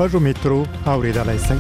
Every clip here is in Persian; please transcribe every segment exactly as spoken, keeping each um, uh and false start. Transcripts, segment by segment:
پژو میترو اوریدلای شئ.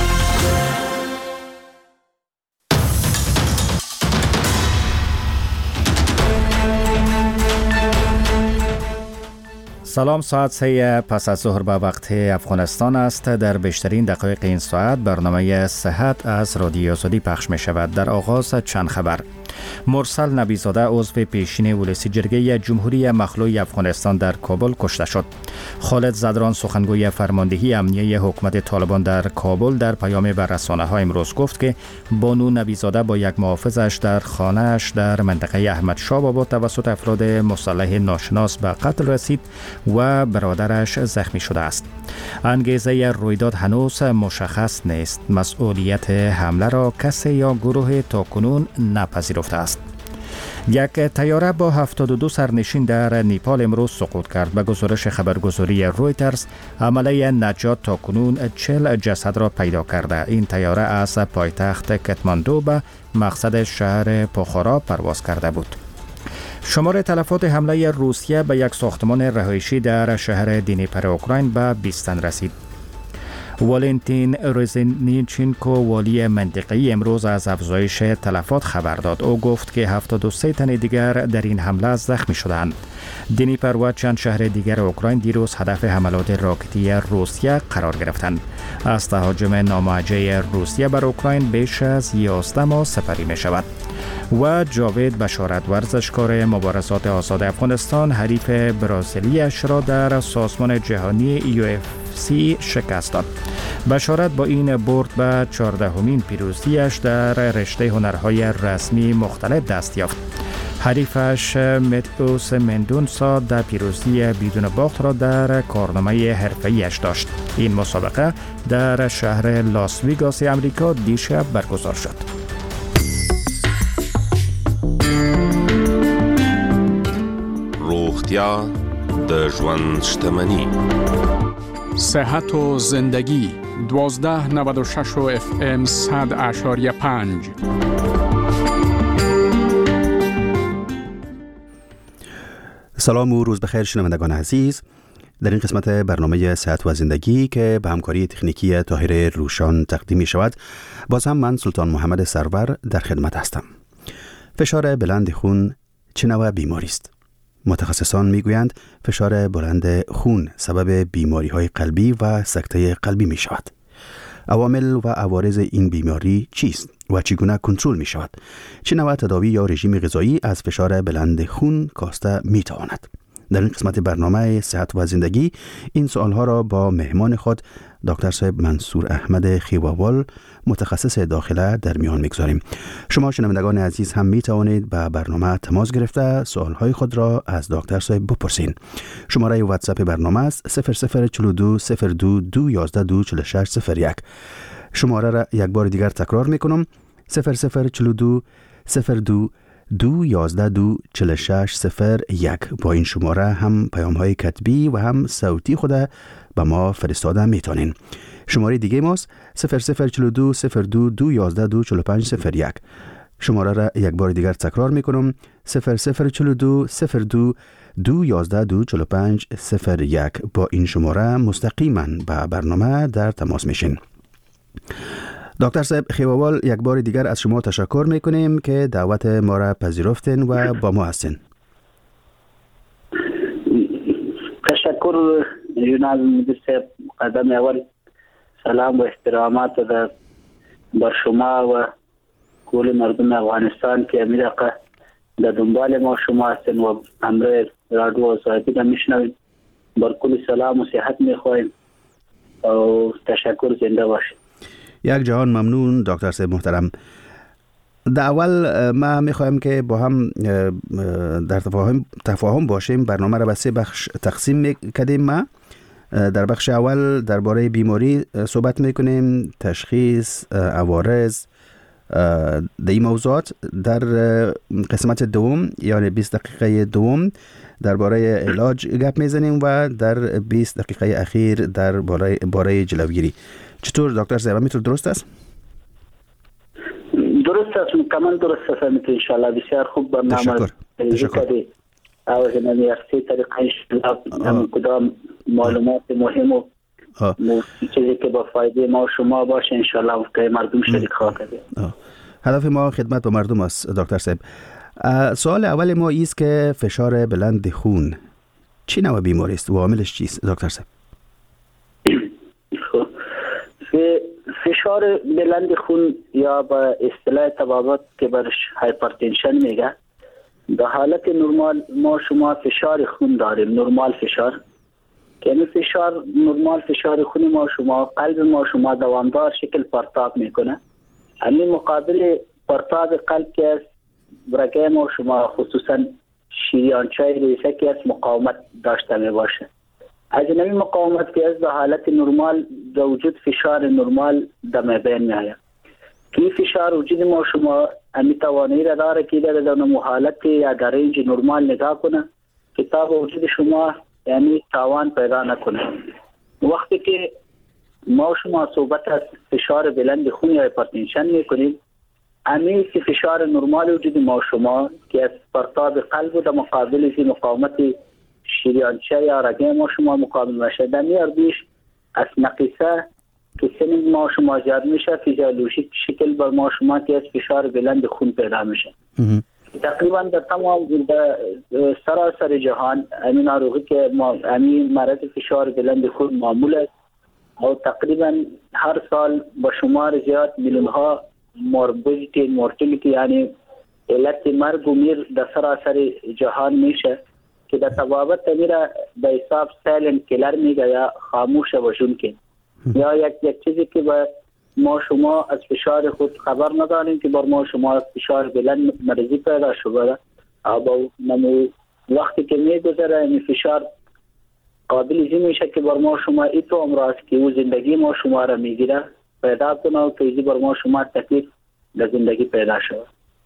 سلام، ساعت سه پس از ظهر به وقت افغانستان است. در بیشترین دقایق این ساعت برنامه صحت از رادیو آزادی پخش می شود. در آغاز چند خبر. مرسل نبیزاده عضو پیشین ولسی جرگه جمهوری مخلوع افغانستان در کابل کشته شد. خالد زدران سخنگوی فرماندهی امنیه حکومت طالبان در کابل در پیام به رسانه‌ها امروز گفت که بانو نبیزاده با یک محافظش در خانه‌اش در منطقه احمد شاه آباد توسط افراد مسلح ناشناس به قتل رسید و برادرش زخمی شده است. انگیزه رویداد هنوز مشخص نیست. مسئولیت حمله را کسی یا گروه تاکنون نپذیرفته است. یک طیاره با هفتاد و دو سرنشین در نیپال امروز سقوط کرد. به گزارش خبرگزاری رویترز، عمله نجات تاکنون چهل جسد را پیدا کرده. این طیاره از پایتخت کتماندو به مقصد شهر پوخارا پرواز کرده بود. شمار تلفات حمله روسیه به یک ساختمان رهایشی در شهر دنیپر اوکراین به بیست تن رسید. والنتین رزنیچنکو والی منطقه‌ای امروز از افزایش تلفات خبر داد. او گفت که هفتاد و سه تن دیگر در این حمله زخمی شدند. دنیپر و چند شهر دیگر اوکراین دیروز هدف حملات راکتی روسیه قرار گرفتند. از تهاجم ناموجه روسیه بر اوکراین بیش از یازده ماه سپری می شود. و جاوید بشارت ورزشکار مبارزات آزاد افغانستان حریف برازیلیش را در سازمان جهانی یو اف سی شکست داد. بشارت با این برد به چهاردهمین پیروزیش در رشته هنرهای رسمی مختلف دست یافت. حریفش متئوس مندونسا در پیروزی بدون باخت را در کارنامه حرفه‌ایش داشت. این مسابقه در شهر لاس ویگاس امریکا دیشب برگزار شد. روغتیا د ژوند شتمنی. صحت و زندگی دوازده نود و شش و اف ام صد اشاریه پنج. سلام و روز بخیر شنوندگان عزیز. در این قسمت برنامه صحت و زندگی که به همکاری تکنیکی طاهر روشان تقدیم می شود، باز هم من سلطان محمد سرور در خدمت هستم. فشار بلند خون چه نوع بیماری است؟ متخصصان میگویند فشار بلند خون سبب بیماری های قلبی و سکته قلبی می شود. عوامل و عوارض این بیماری چیست و چگونه کنترل می شود؟ چه نوع تداوی یا رژیم غذایی از فشار بلند خون کاسته می تواند؟ در این قسمت برنامه صحت و زندگی این سوالها را با مهمان خود دکتر صاحب منصور احمد خیواوال متخصص داخله در میان میگذاریم. شما شنوندگان عزیز هم می توانید به برنامه تماس گرفته سوالهای خود را از دکتر صاحب بپرسین. شماره واتساپ برنامه است صفر صفر چهل و دو صفر دو دو یازده دو چهل و شش صفر یک. شماره را یک بار دیگر تکرار میکنم صفر صفر چهل و دو صفر دو دو یازده دو چهل و شش صفر یک. با این شماره هم پیام های کتبی و هم صوتی خود به ما فرستاده میتونین. شماره دیگه ماست صفر صفر چهل و دو صفر دو دو یازده دو چهل و پنج صفر یک. شماره را یک بار دیگر تکرار میکنم صفر صفر چهل و دو صفر دو دو یازده دو چهل و پنج صفر یک. با این شماره مستقیما به برنامه در تماس میشین. دکتر صاحب خیواوال، یک بار دیگر از شما تشکر میکنیم که دعوت ما را پذیرفتین و با ما هستین. تشکر جناب مدیر صاحب. قدم اول سلام و احترامات در بر شما و کل مردم افغانستان که میدقه در دنبال ما شما هستین و همراه رادیو آزادی را میشنوید. بر کل سلام و صحت میخواهیم و تشکر. زنده باشید. یک جهان ممنون دکتر صاحب محترم. در اول ما میخوایم که با هم در تفاهم تفاهم باشیم. برنامه را به سه بخش تقسیم میکردیم. ما در بخش اول درباره بیماری صحبت میکنیم، تشخیص، عوارض، در این موضوعات. در قسمت دوم یعنی بیست دقیقه دوم درباره علاج گپ میزنیم و در بیست دقیقه اخیر درباره باره جلوگیری. چطور دکتر صاحب، میتونه درست است؟ درست است، کاملا درست است ان شاء الله. بسیار خوب برنامه. تشکر. تشکر. او هنمی اختی طریقه انشاءالله کدام معلومات مهم و چیزی که با فایده ما و شما باشه ان شاء الله که مردم شریک خواهد بود. هدف ما خدمت به مردم است دکتر صاحب. سوال اول ما است که فشار بلند خون چی نوع بیماری است و عاملش چیست دکتر صاحب؟ فشار بلند خون یا به اصطلاح طبابت که برش هایپرتنشن میگه، در حالت نرمال ما شما فشار خون داریم، نرمال فشار که یعنی فشار نرمال فشار خون ما شما قلب ما شما دوامدار شکل پرتاب میکنه. همین مقابل پرتاب قلب که است رگه ما شما خصوصا شریانچای ریسه که است مقاومت داشته می باشه. از این مقاومت که از در حالت نرمال در وجود فشار نرمال در بین می آید که فشار وجود ما شما امی توانایی را داره که در در حالت یا در رنج نرمال نگاه کنه که تا به وجود شما یعنی تاوان پیدا نکنه. وقتی که ما شما صحبت از فشار بلند خون یا هایپرتنشن میکنیم، امی که فشار نرمال وجود ما شما که از پرتاب قلب و در مقابل زی مقاومت شریانچه یا رگه ما شما مقابل میشه، در میاردیش از نقیصه که سن ما شما زیاد میشه فیزیولوژیک شکل بر ما شما که از فشار بلند خون پیدا میشه. تقریبا در تمام سراسر جهان امین آروغی که امین مرض فشار بلند خون معمول است و تقریبا هر سال با شمار زیاد میلیون ها موربیدیتی مورتالیتی یعنی علت مرگ و میر در سراسر جهان میشه که در طبابت میره به حساب سایلنت کیلر میگه یا خاموش وجون که یا یک یک چیزی که با ما شما از فشار خود خبر نداریم که بر ما شما فشار بلند مرضی پیدا شده و نمو وقتی که میگذره این فشار قابل زی میشه که بر ما شما ای تو امراض که او زندگی ما شما را میگیره پیدا کنه و که بر ما شما تکلیف در زندگی پیدا شده.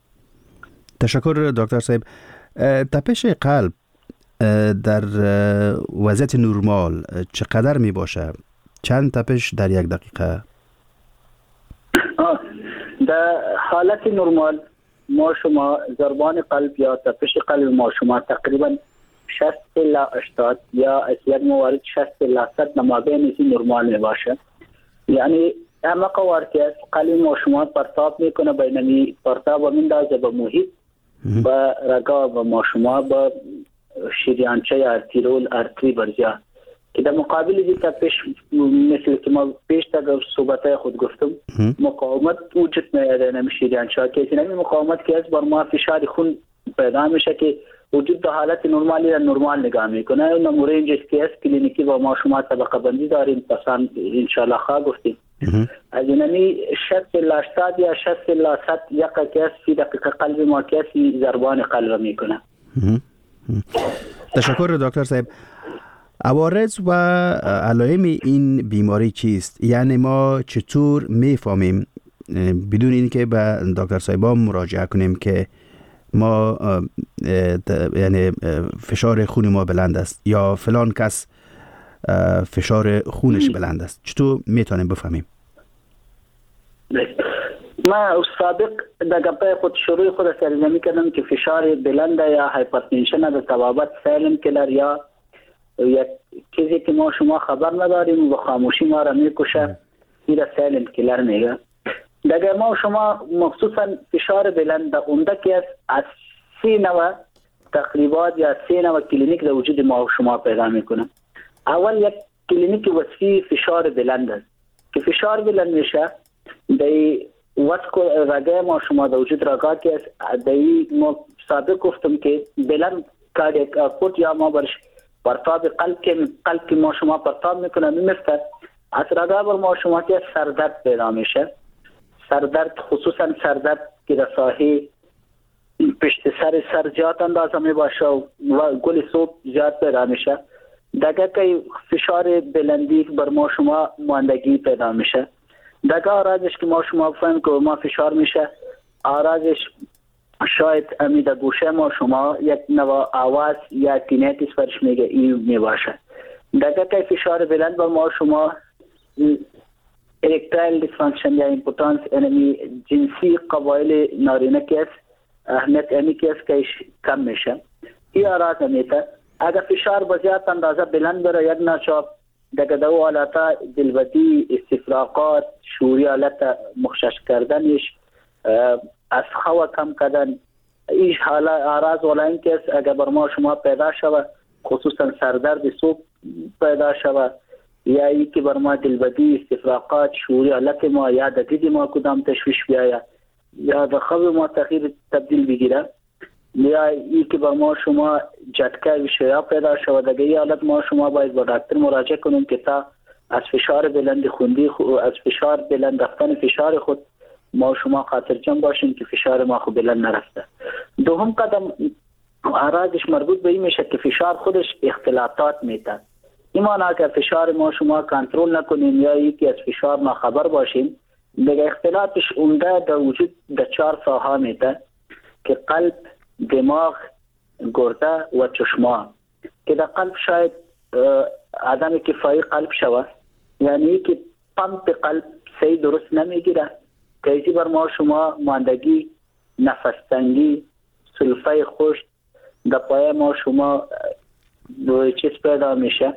تشکر دکتر صاحب. تپش قلب در وضعیت نرمال چقدر می باشه؟ چند تپش در یک دقیقه؟ در حالت نرمال ما شما ضربان قلب یا تپش قلب ما شما تقریبا شصت الی هشتاد یا از یک موارد شصت الی صد نمابین این نرمال می باشه. یعنی اما قوار که قلب ما شما پرتاب میکنه بینمی پرتاب و مندازه به محیط و رگا و ما شما با شریانچه یا ارتیرول ارتری برجا که در مقابل دی تپش مثل که ما پیش تا صحبت خود گفتم مقاومت وجود میاره نمی شریانچه که این مقاومت که از بر ما فشار خون پیدا میشه که وجود در حالت نرمالی را نرمال نگاه میکنه. اون مورینج که از کلینیکی با ما شما طبقه بندی داریم پسان انشالله خواه گفتیم از اینمی شصت الی هشتاد یا شصت الی صد یک که از فی دقیقه قلب ما کسی ضربان قلب میکنه. تشکر دکتر صاحب. عوارض و علائم این بیماری چیست؟ یعنی ما چطور میفهمیم بدون اینکه به دکتر صاحبا مراجعه کنیم که ما یعنی فشار خون ما بلند است یا فلان کس فشار خونش بلند است؟ چطور میتونیم بفهمیم؟ ما سابق در گپه خود شروع خود سرزنی کردم که فشار بلند یا هایپرتنشن در طبابت سایلنت کیلر یا یک چیزی که ما شما خبر نداریم و خاموشی ما را میکشه این را سایلنت کیلر میگه. دیگه ما شما مخصوصا فشار بلند اونده که از سی نوع تقریبات یا سی نوع کلینیک در وجود ما شما پیدا میکنه. اول یک کلینیک وصفی فشار بلند است که فشار بلند میشه دی واسکو رگه ما شما در وجود رگا که دی ما سابق گفتم که بلند کاردیک آوتپوت یا ما برش پرتاب قلب که قلب که ما شما پرتاب میکنه میمسته از رگا بر ما شما که سردرد پیدا میشه. سردرد خصوصا سردرد که در ساحه پشت سر سر زیاد اندازه می باشه و گل صبح زیاد پیدا میشه. دیگه که فشار بلندی بر ما شما ماندگی پیدا میشه. دیگه آرازش که ما شما فهم که ما فشار میشه آرازش شاید امید گوشه ما شما یک نوع آواز یا تینیتیس فرش میگه این می باشه. دیگه که فشار بلند بر ما شما ارکتایل دیسفانکشن یا ایمپوتانس انمی جنسی قبایل نارینه کیس اهمیت امی کیس که کم میشه. این آراز امیته اگر فشار بزیاد اندازه بلند بره یک ناچاب دیگه دو حالتا دلبدی، استفراقات، شوری حالت مخشش کردنش، از خوا کم کردن، ایش حالا اعراض والا این که اگر بر ما شما پیدا شود خصوصا سردرد صبح پیدا شود یا ای که بر ما دلبدی، استفراقات، شوری حالت ما یا دید ما کدام تشویش بیاید یا در خواب ما تغییر تبدیل بگیره یا ای که بر ما شما جدکه وشیا پیدا شود، اگر این حالت ما شما باید با دکتر مراجعه کنیم که تا از فشار بلند خوندی از فشار بلند رفتن فشار خود ما شما خاطر جمع باشیم که فشار ما خود بلند نرفته. دوم قدم اعراضش مربوط به این میشه که فشار خودش اختلاطات میده. ایمان اگر فشار ما شما کنترل نکنیم یا یکی از فشار ما خبر باشیم دیگه اختلاطش عمده در وجود در چهار ساحه میده که قلب، دماغ، گرده و چشمان که در قلب شاید عدم کفایی قلب شود، یعنی که پمپ قلب صحیح درست نمیگیره، تیزی بر ما شما ماندگی، نفس تنگی، سلفه خشک در پای ما شما دو چیز پیدا میشه،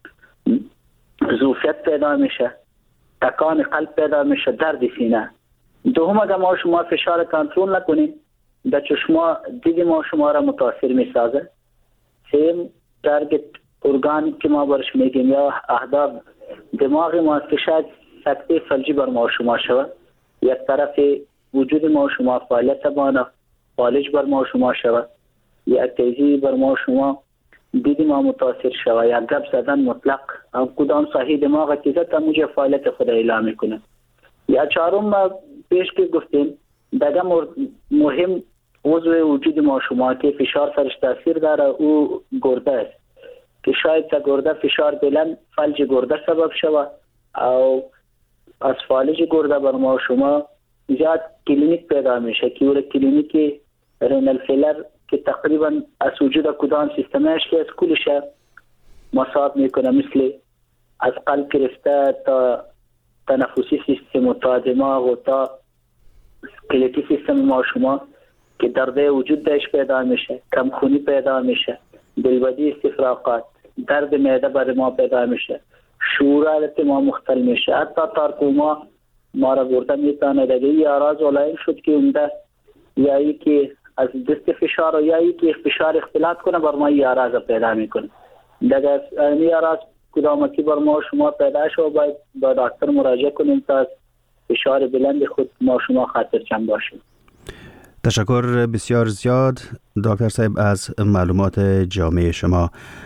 ظوفیت پیدا میشه، تکان قلب پیدا میشه، درد سینه. دوم اگر ما شما فشار کنترل نکنیم در چشما دید ما شما را متاثر میسازه. سیم تارگت ارگان که ما برش میگیم یا اهداف دماغ ما که شاید سکته فلجی بر ما شما شود، یک طرف وجود ما شما فعالیت بانا فالج بر ما شما شود، یا تیزی بر ما شما دید ما متاثر شود، یا گپ زدن مطلق هم کدام صحیح دماغ که زد موجه فعالیت خود اعلام میکنه. یا چهارم ما پیش که گفتیم دیگه مهم عضو وجود ما شما که فشار سرش تاثیر داره او گرده است که شاید تا گرده فشار بلند فلج گرده سبب شود او از فالج گرده بر ما شما زیاد کلینیک پیدا میشه که اول کلینیک رینال فیلر که تقریبا از وجود کدام سیستمش که از کلش مصاب میکنه، مثل از قلب گرفته تا تنفسی سیستم و تا دماغ و تا اسکلتی سیستم ما شما که درد وجود داشت پیدا میشه، کمخونی پیدا میشه، دلبدی، استفراقات، درد معده بر ما پیدا میشه، شعور حالت ما مختل میشه، حتی تارکوما ما را برده میتانه. دیگه ای اعراض علائم شد که عمده یا ای که از دست فشار و یا ای که فشار اختلاط کنه بر ما ای اعراض پیدا میکنه. دیگه این اعراض کدامکی بر ما شما پیدا شد باید با دکتر مراجعه کنیم تا فشار بلند خود ما شما خاطر جمع باشیم. تشکر بسیار زیاد دکتر صاحب از معلومات جامع شما.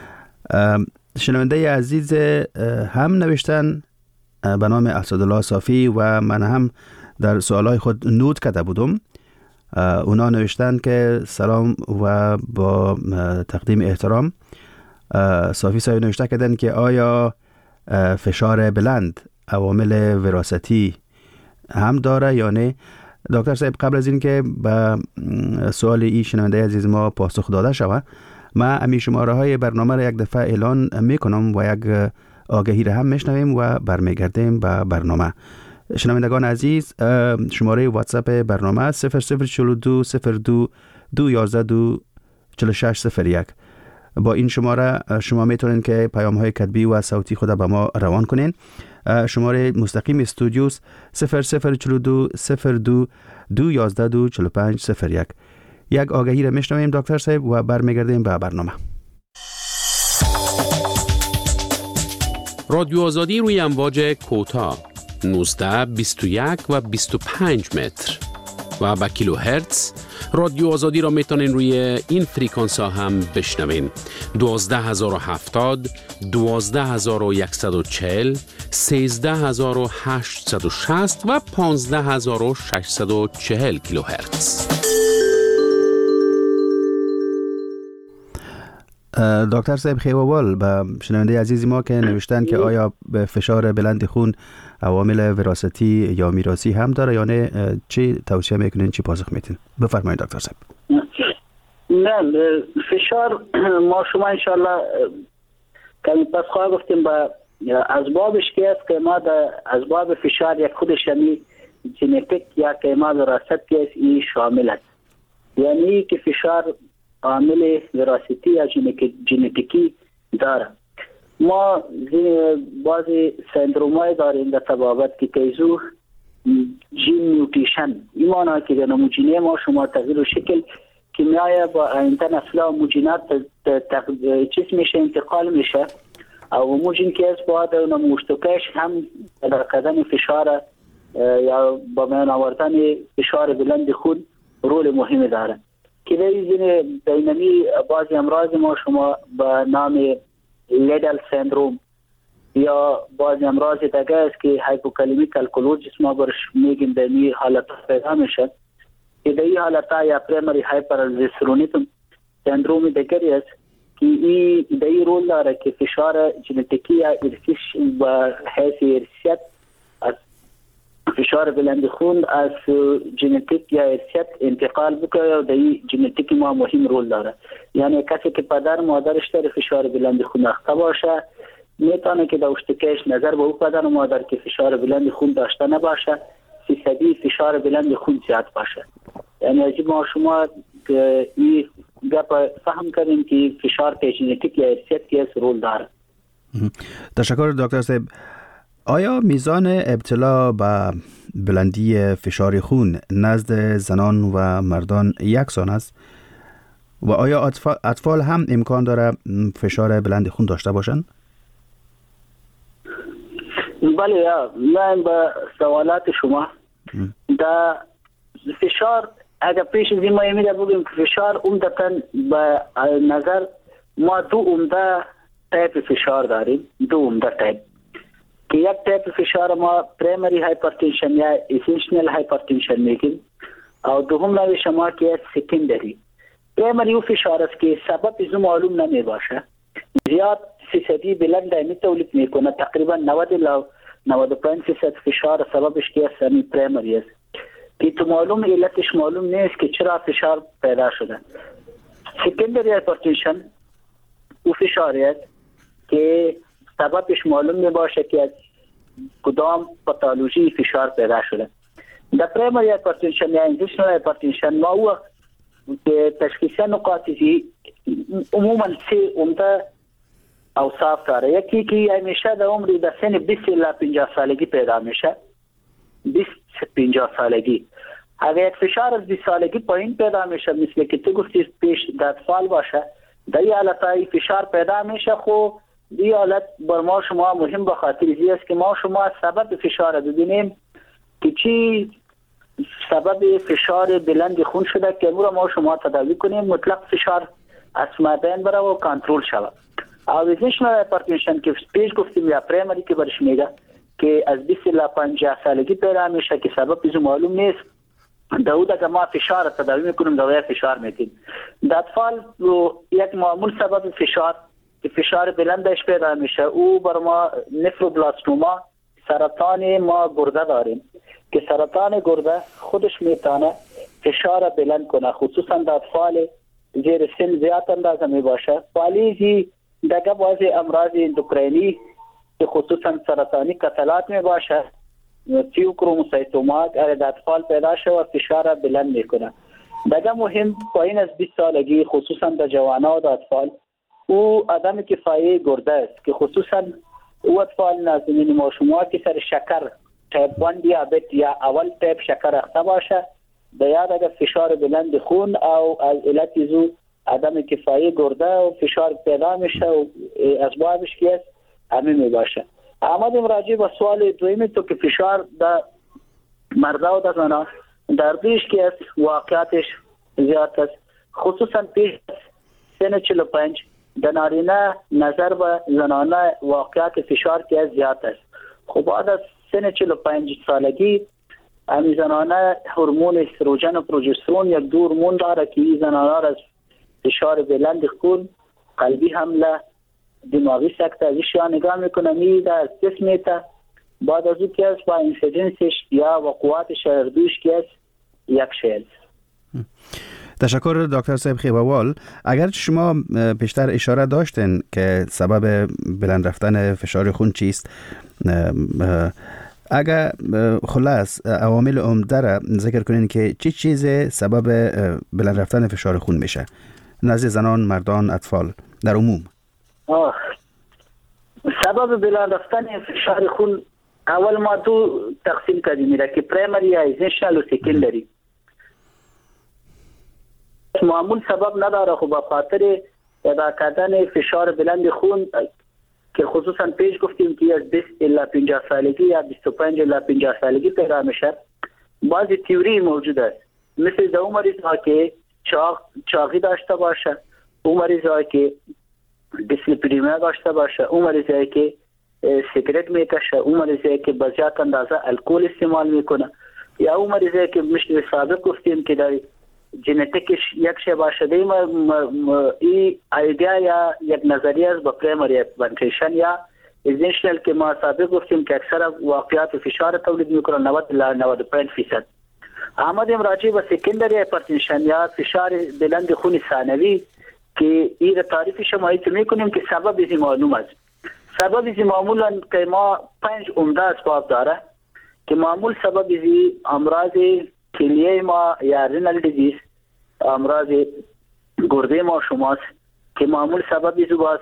شنونده عزیز هم نوشتن به نام اسدالله صافی و من هم در سوالای خود نوت کرده بودم. اونا نوشتن که سلام و با تقدیم احترام. صافی صاحب نوشته کردن که آیا فشار بلند عوامل وراثتی هم داره یا نه؟ دکتر صاحب قبل از این که به سوال این شنونده عزیز ما پاسخ داده شود، ما امی شماره های برنامه را یک دفعه اعلان میکنم و یک آگهی را هم میشنویم و برمیگردیم به برنامه. شنوندگان عزیز، شماره واتساپ برنامه صفر صفر چهل دو صفر دو دو یازده دو چهل و شش صفر یک. با این شماره شما میتونین که پیام های کتبی و صوتی خود به ما روان کنین. شماره مستقیم استودیوس صفر صفر چهل دو صفر دو دو یازده دو چهل و پنج صفر یک. یک آگهی را میشنویم دکتر صاحب و برمیگردیم به برنامه. رادیو آزادی روی امواج کوتاه نوزده، بیست و یک و بیست و پنج متر و با کیلو هرتز. رادیو آزادی را میتونین روی این فریکانس ها هم بشنوین: دوازده هزار و هفتاد، دوازده هزار و صد و چهل، سیزده هزار و هشتصد و شصت و پانزده هزار و ششصد و چهل کیلو هرتز. دکتر صاحب خیوال به شنونده عزیزی ما که نوشتن که آیا به فشار بلند خون عوامل وراثتی یا میراثی هم داره یا نه، چی توصیه میکنین، چی پاسخ میتین؟ بفرمایید دکتر صاحب. نه، فشار ما شما انشالله کمی پس خواهد گفتیم با اسبابش که است که ما در اسباب فشار یک خودش یعنی ژنتیک یا که ما وراثت که است این شامل است، یعنی که فشار عامل وراثتی یا ژنتیکی داره. ما بعضی سندرومای داریم در تبابت که تیزو جین میوتیشن ایمانا که در نموجینه ما شما تغییر و شکل کیمیایی با آینده نسلا موجینات چیز میشه انتقال میشه او موجین که از باید نموشتوکش هم در قدم فشار یا با میان آوردن فشار بلند خون رول مهمی داره که در این بینمی بعضی امراض ما شما به نام لیدل سندروم یا بعضی امراض دیگه است که هایپوکالیمیک الکلوزیس ما برش میگیم در این حالت پیدا میشه که در این حالت یا پریمری هایپرالزیسترونیتم سندروم دیگری است که این در این رول داره که فشار ژنتیکی یا ارثی و حیث ارثیت از فشار بلند خون از ژنتیک یا ارثیت انتقال بکنه و در این ژنتیک ما مهم رول داره. یعنی کسی که پدر مادرش داره فشار بلند خون اخته باشه میتونه که در اشتکیش نظر به او پدر و مادر که فشار بلند خون داشته نباشه فیصدی فشار بلند خون زیاد باشه. یعنی از ما شما این گپ فهم کردیم که فشار ژنتیک یا ارثیت که رول داره. تشکر دکتر صاحب. آیا میزان ابتلا به بلندی فشار خون نزد زنان و مردان یکسان است و آیا اطفال, اطفال هم امکان داره فشار بلند خون داشته باشند؟ بله، من به سوالات شما دا فشار اگر پیش از این ما میده بگیم که فشار عمدتاً به نظر ما دو عمده تایپ فشار داریم، دو عمده تایپ که یک تایپ فشار ما پرایمری هایپرتنشن یا اسنشنل هایپرتنشن میگیم او دوم نوع شما که سکندری. پرایمری او فشار است که سبب از معلوم نمی باشه، زیاد فیصدی بلند می تولید میکنه، تقریبا نود الی نود و پنج درصد فشار سببش که سمی پرایمری است که تو معلوم علتش معلوم نیست که چرا فشار پیدا شده. سکندری هایپرتنشن او فشاری است که سببش معلوم می باشه که از کدام پاتولوژی فشار پیدا شده. در پرایمری هایپرتنشن یا اسنشنل هایپرتنشن ما او که تشخیص نقاط زی عموما سه عمده اوصاف داره. یکی که همیشه در عمر در سن بیست الی پنجاه سالگی پیدا میشه، بیست پنجاه سالگی. اگر یک فشار از بیست سالگی پایین پیدا میشه مثل که تو گفتی پیش در اطفال باشه، در این حالت های فشار پیدا میشه. خب این حالت بر ما شما مهم به خاطر این است که ما شما سبب فشار ببینیم که چی سبب فشار بلند خون شده که امروز ما شما تداوی کنیم مطلق فشار از ما بین بره و کنترل شود. او اسنشنل هایپرتنشن که پیش گفتیم یا پرایمری که برش میگه که از بیست الی پنجاه سالگی پیدا میشه که سبب از معلوم نیست، داود اگر ما فشار تداوی میکنیم دوای فشار میدیم. در اطفال یک معمول سبب فشار که فشار بلندش پیدا میشه او بر ما نفروبلاستوما سرطان ما گرده داریم که سرطان گرده خودش میتونه فشار بلند کنه، خصوصا در اطفال زیر سن زیاد اندازه می باشه. پالیزی دیگه بعضی امراض اندوکرینی که خصوصا سرطانی کتلات می باشه، فیوکروموسایتوما در اطفال پیدا شده و فشار بلند میکنه. دیگه مهم پایین از بیست سالگی خصوصا در جوانان و در اطفال او عدم کفایه گرده است که خصوصا او اطفال نازنین ما شما که سر شکر تایپ یک دیابت یا اول تایپ شکر اخته باشه باید اگر فشار بلند خون او از علت زو عدم کفایه گرده و فشار پیدا میشه و اسبابش که است همین می باشه. آمدیم راجع به سوال دویمی تو که فشار در مردا و در زنان در دیش که است واقعاتش زیاد است، خصوصا پیش سن چهل و پنج در نارینه نظر به زنانه واقعات فشار که زیاد است. خب بعد از سن چهل و پنج سالگی همی زنانه هورمون استروژن و پروژسترون یک دو هورمون داره که این زنانه را از فشار بلند خون، قلبی حمله، دماغی سکته ازش یا نگاه میکنه می در جسمیت. بعد از او که است با اینسیدنسش یا وقوعاتش اردوش که است یک شیل. تشکر دکتر صاحب خیبوال. اگر شما پیشتر اشاره داشتین که سبب بلند رفتن فشار خون چیست، اگر خلاص عوامل عمده را ذکر کنین که چی چیز سبب بلند رفتن فشار خون میشه نزد زنان، مردان، اطفال در عموم؟ آه سبب بلند رفتن فشار خون اول ما دو تقسیم کردیم میره که پرایمری یا ایزنشنال و سکندری. معمول سبب نداره خب به خاطر ادا کردن فشار بلند خون که خصوصا پیش گفتیم که از بیست الی پنجاه سالگی یا بیست و پنج الی پنجاه سالگی پیدا میشه. بعضی تئوری موجود است مثل در اون مریض ها که چاق چاقی داشته باشه، اون مریض ها که دیسلیپیدمیا داشته باشه، اون مریض ها که سیگرت میکشه، اون مریض ها که به زیاد اندازه الکل استعمال میکنه، یا اون مریض ها که مثل سابق گفتیم که در ژنتیکش یک شی باشه. این ای ایدیا یا یک نظریه است با پرایمری هایپرتنشن یا ایزنشنال که ما سابق گفتیم که اکثر واقعات فشار تولید میکنه نود الی نود و پنج درصد. آمدیم راجع به سکندری هایپرتنشن یا فشار بلند خون ثانوی که این تعریف شما میکنیم که سبب از معلوم است. سبب از معمولا که ما پنج عمده اسباب داره که معمول سبب از امراض کلیه ما یا رینال دیزیز، امراض گرده ما شماست که معمول سبب از باز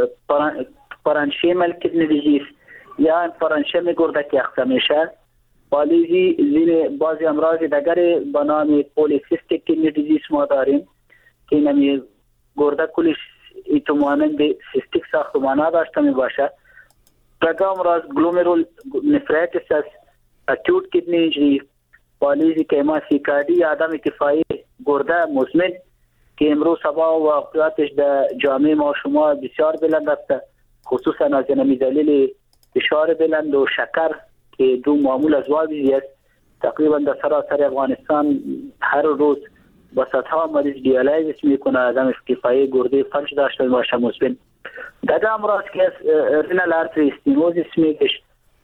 پرانشیمال کدنی دیزیز یا پرانشیم گرده که اخته میشه. پالیزی زین بعضی امراض دیگر به نام پولیسیستیک کدنی دیزیز ما داریم که نمی گرده کلش ایتومانند سیستیک ساختمانه داشته می باشه. دیگر امراض گلومرول نفریتیس است، اکیوت کدنی اینجری، پالیزی که ما سیکاردی عدم کفایی گرده مزمن که امروز سبا و واقعاتش در جامعه ما شما بسیار بلند است، خصوصا از نمی دلیل فشار بلند و شکر که دو معمول از واقعی است. تقریبا در سراسر افغانستان هر روز با صدها مریض دیالایز میکنه عدم کفایی گرده فلج داشته باشه مزمن. دیگر امراض که رینال آرتری استینوزیس میگش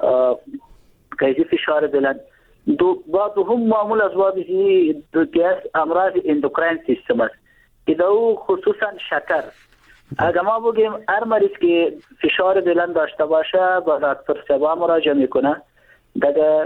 کیفی فشار بلند دو با دوم معمول از واقعی دو که امراض اندوکراین سیستم است که دو خصوصا شکر. اگر ما بگیم هر مریض که فشار بلند داشته باشه با دکتر سبا مراجعه میکنه. دیگر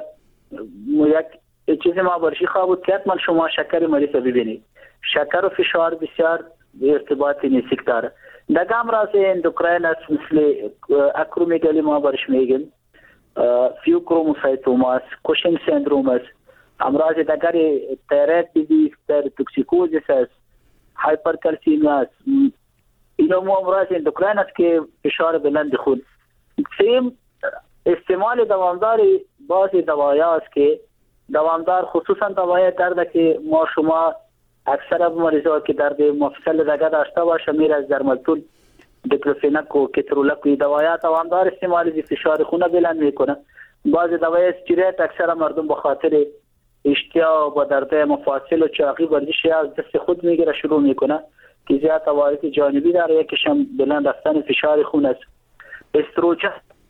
یک چیزی ما برشی خواه بود که حتما شما شکر مریض رو ببینید. شکر و فشار بسیار ارتباط نزدیک داره. دیگر امراض اندوکراین است مثل اکرومیگالی ما برش میگیم، فیوکروموسایتوما است، کوشینگ سندروم است، امراض دیگر تایروید دیزیز، توکسیکوزیس است، هایپرکلسیمیا است. اینا مو امراض اندوکراین است که فشار بلند خون. سیم استعمال دوامدار بعضی دوایات است که دوامدار خصوصا دوای درد که ما شما اکثر مریضا که درد مفصل دیگر داشته باشه میره از درمالتول، دیکلوفیناک و کترولک و دوایات دوامدار استعمال از فشار خون بلند میکنه. بعضی دوای استیروئید اکثر مردم به خاطر اشتها و درد مفاصل و چاقی ورزش از دست خود میگیره شروع میکنه که زیاد عوارض جانبی داره. یکیش هم بلند رفتن فشار خون است. استروژن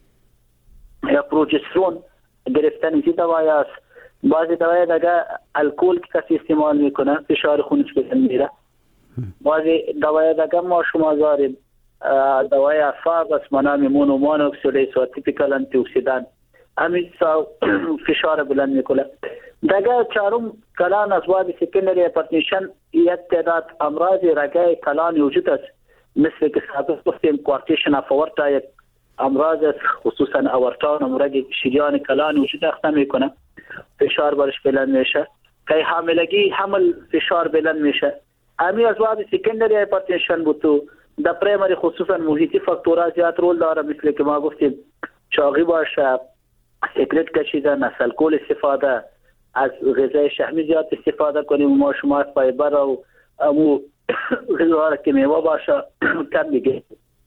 یا پروژسترون گرفتن این دوای است. بعضی دوای دیگه الکل که کسی استعمال میکنه فشار خونش بلند میره. بعضی دوای دیگه ما شما داریم دوای افاق است به نام مونومان اکسیدیز و تیپیکال آنتی اکسیدان، همین فشار بلند میکنه. دیگه چهارم کلان اسباب سکندری هایپرتنشن یک تعداد امراض رگه کلان وجود است مثل که سابق گفتیم کوارتیشن اف اورتا یک امراض است، خصوصا اورتا و رگ شریان کلان وجود اخته میکنه، فشار برش بلند میشه. که حاملگی حمل فشار بلند میشه. همین اسباب سکندری هایپرتنشن بود تو در پرایمری خصوصا محیطی فاکتورها زیاد رول داره مثل که ما گفتیم چاقی باشه، سیگرت کشیدن، از الکل استفاده، از غذای شحمی زیاد استفاده کنیم، ما شما از فایبر و امو غذا که میوه باشه کم میگه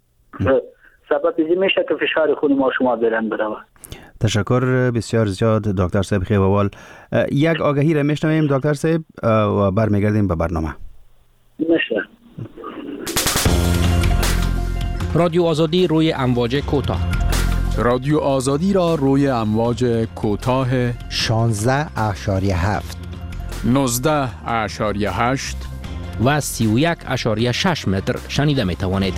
سبب ازی میشه که فشار خون ما شما بلند بره. تشکر بسیار زیاد دکتر صاحب خیووال. یک آگهی را میشنویم دکتر صاحب و برمیگردیم به برنامه. نشه. رادیو آزادی روی امواج کوتاه. رادیو آزادی را روی امواج کوتاه شانزده اشاری هفت نوزده اشاری هشت و سی و یک اشاری شش متر شنیده می توانید.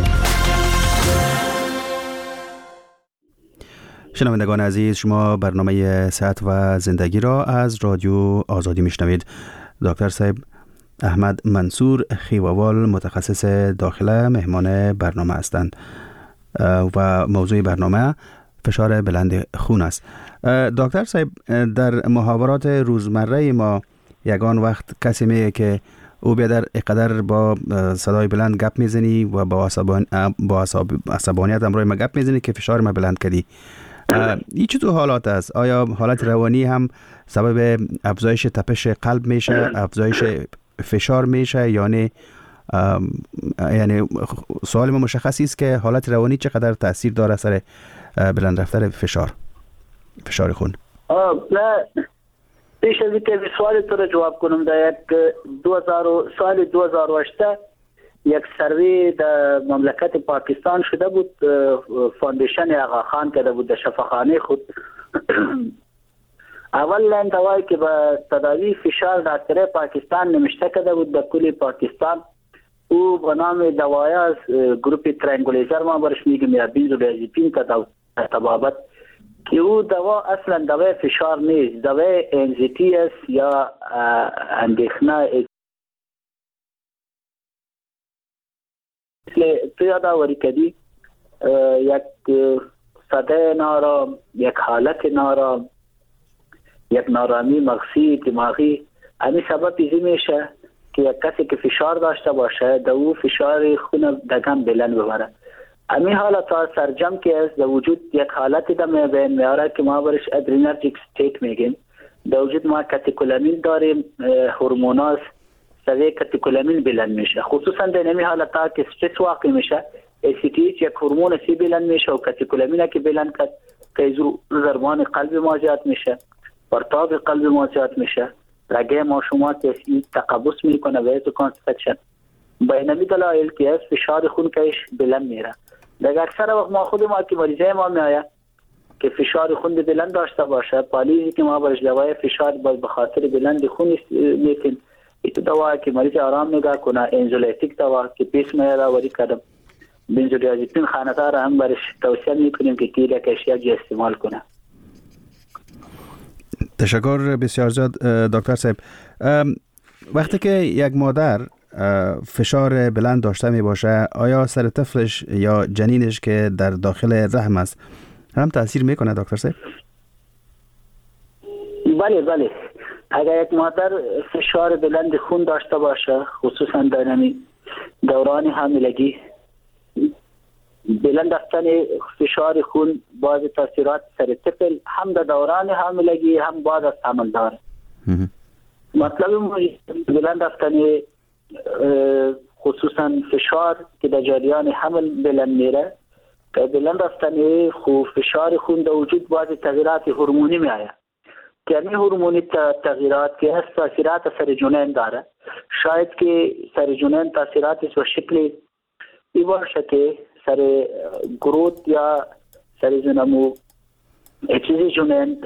شنوندگان عزیز، شما برنامه صحت و زندگی را از رادیو آزادی میشنوید. دکتر صاحب احمد منصور خیووال متخصص داخله مهمان برنامه هستند. و موضوع برنامه فشار بلند خون است. دکتر صاحب، در محاورات روزمره ما یگان وقت کسی میگه که او بیادر اقدر با صدای بلند گپ میزنی و با عصبان با عصبانیت امروی ما گپ میزنی که فشار ما بلند کردی. این چطور حالات است؟ آیا حالت روانی هم سبب افزایش تپش قلب میشه، افزایش فشار میشه، یعنی یعنی سوال ما مشخصی است که حالت روانی چقدر تاثیر داره سر بلند رفتن فشار فشار خون؟ آه نه پیش از اینکه سوال تو را جواب کنم، در یک دو هزار سال دو هزار و هشت یک سروی در مملکت پاکستان شده بود، فاندیشن آقا خان کرده بود در شفاخانه خود. اول دوایی که به تداوی فشار دکتر پاکستان نوشته کرده بود در کل پاکستان، او به نام دوای از گروپ ترنگولیزر ما برش میگم یا بنزودیازپین تبابت، که او دوا اصلا دوای فشار نیست، دوای انزیتی است یا اندیخنه. تو یادآوری کردی یک صدای نارام، یک حالت نارام، یک نارامی مغزی دماغی، همین سبب ایزی میشه که یک کسی که فشار داشته باشه در او فشار خون دگم بلند ببره. همین حالت ها سرجم که است در وجود یک حالتی در بین میاره که ما برش ادرینرژیک استیت میگیم. در وجود ما کاتیکولامین داریم، هورموناس سوی کاتیکولامین بلند میشه، خصوصا در همین حالت ها که استرس واقع میشه ایسیتیچ یک هورمون سی بلند میشه و کاتیکولامین که بلند کرد که ضربان قلب ما زیاد میشه، پرتاب قلب ما زیاد میشه، رگه ما شما که تقبض میکنه و ایتو کانسترکشن. با اینمی دلایل که از فشار خون کهش بلند میره. در اکثر وقت ما خود ما که مریضه ما میآید که فشار خون بلند داشته باشه، پالیزی که ما برش دوای فشار باز به خاطر بلند خون میتین، ایتو دوا که مریض آرام نگاه کنه، انزولیتیک دوا که پیس میاره وری کردم، بنزودیازپین خانه‌دار هم برش توصیه میکنیم که کیله کشیا جی استعمال کنه. تشکر بسیار زیاد دکتر صاحب. وقتی که یک مادر فشار بلند داشته می باشه، آیا سر طفلش یا جنینش که در داخل رحم است هم تاثیر میکنه دکتر صاحب؟ بله بله، اگر یک مادر فشار بلند خون داشته باشه، خصوصا در دوران حاملگی، بلند رفتن فشار خون بعض تاثیرات سر طفل هم در دوران حاملگی هم بعد از حمل داره. مطلب بلند رفتن خصوصا فشار که در جریان حمل بلند میره، که بلند رفتن خو فشار خون در وجود بعض تغییرات هورمونی می آید که این هورمونی تغییرات که هست تاثیرات سر جنین داره. شاید که سر جنین تاثیراتش به شکل ای باشه که سر گروت یا سر نمو چیزی جنین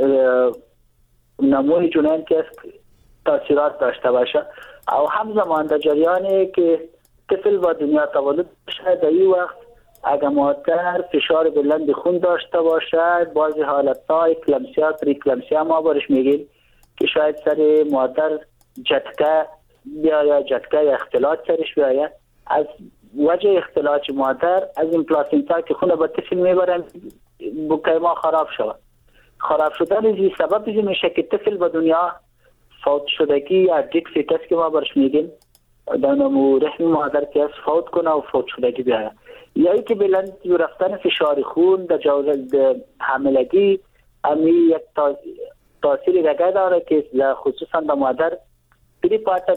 نموی جنین که تاثیرات داشته باشه، او همزمان در جریانی که طفل با دنیا تولد شده، در این وقت اگر مادر فشار بلند خون داشته باشه، بعضی حالت‌ها اکلمسیا پریکلمسیا ما برش میگیم که شاید سر مادر جتکه بیاید، جتکه اختلاط سرش بیاید. از وجه اختلاط مادر از این پلاسینتا که خون به طفل میبرن بکای ما خراب شود. خراب شدن این سبب این میشه که طفل به دنیا فوت شدگی یا دیک فیتس که ما برش میگیم در نمو رحم مادر که از فوت کنه و فوت شدگی بیاید. یا ای که بلند رفتن فشار خون در جوزل حاملگی امی یک تاثیر رگه داره که خصوصا در مادر پری پارتن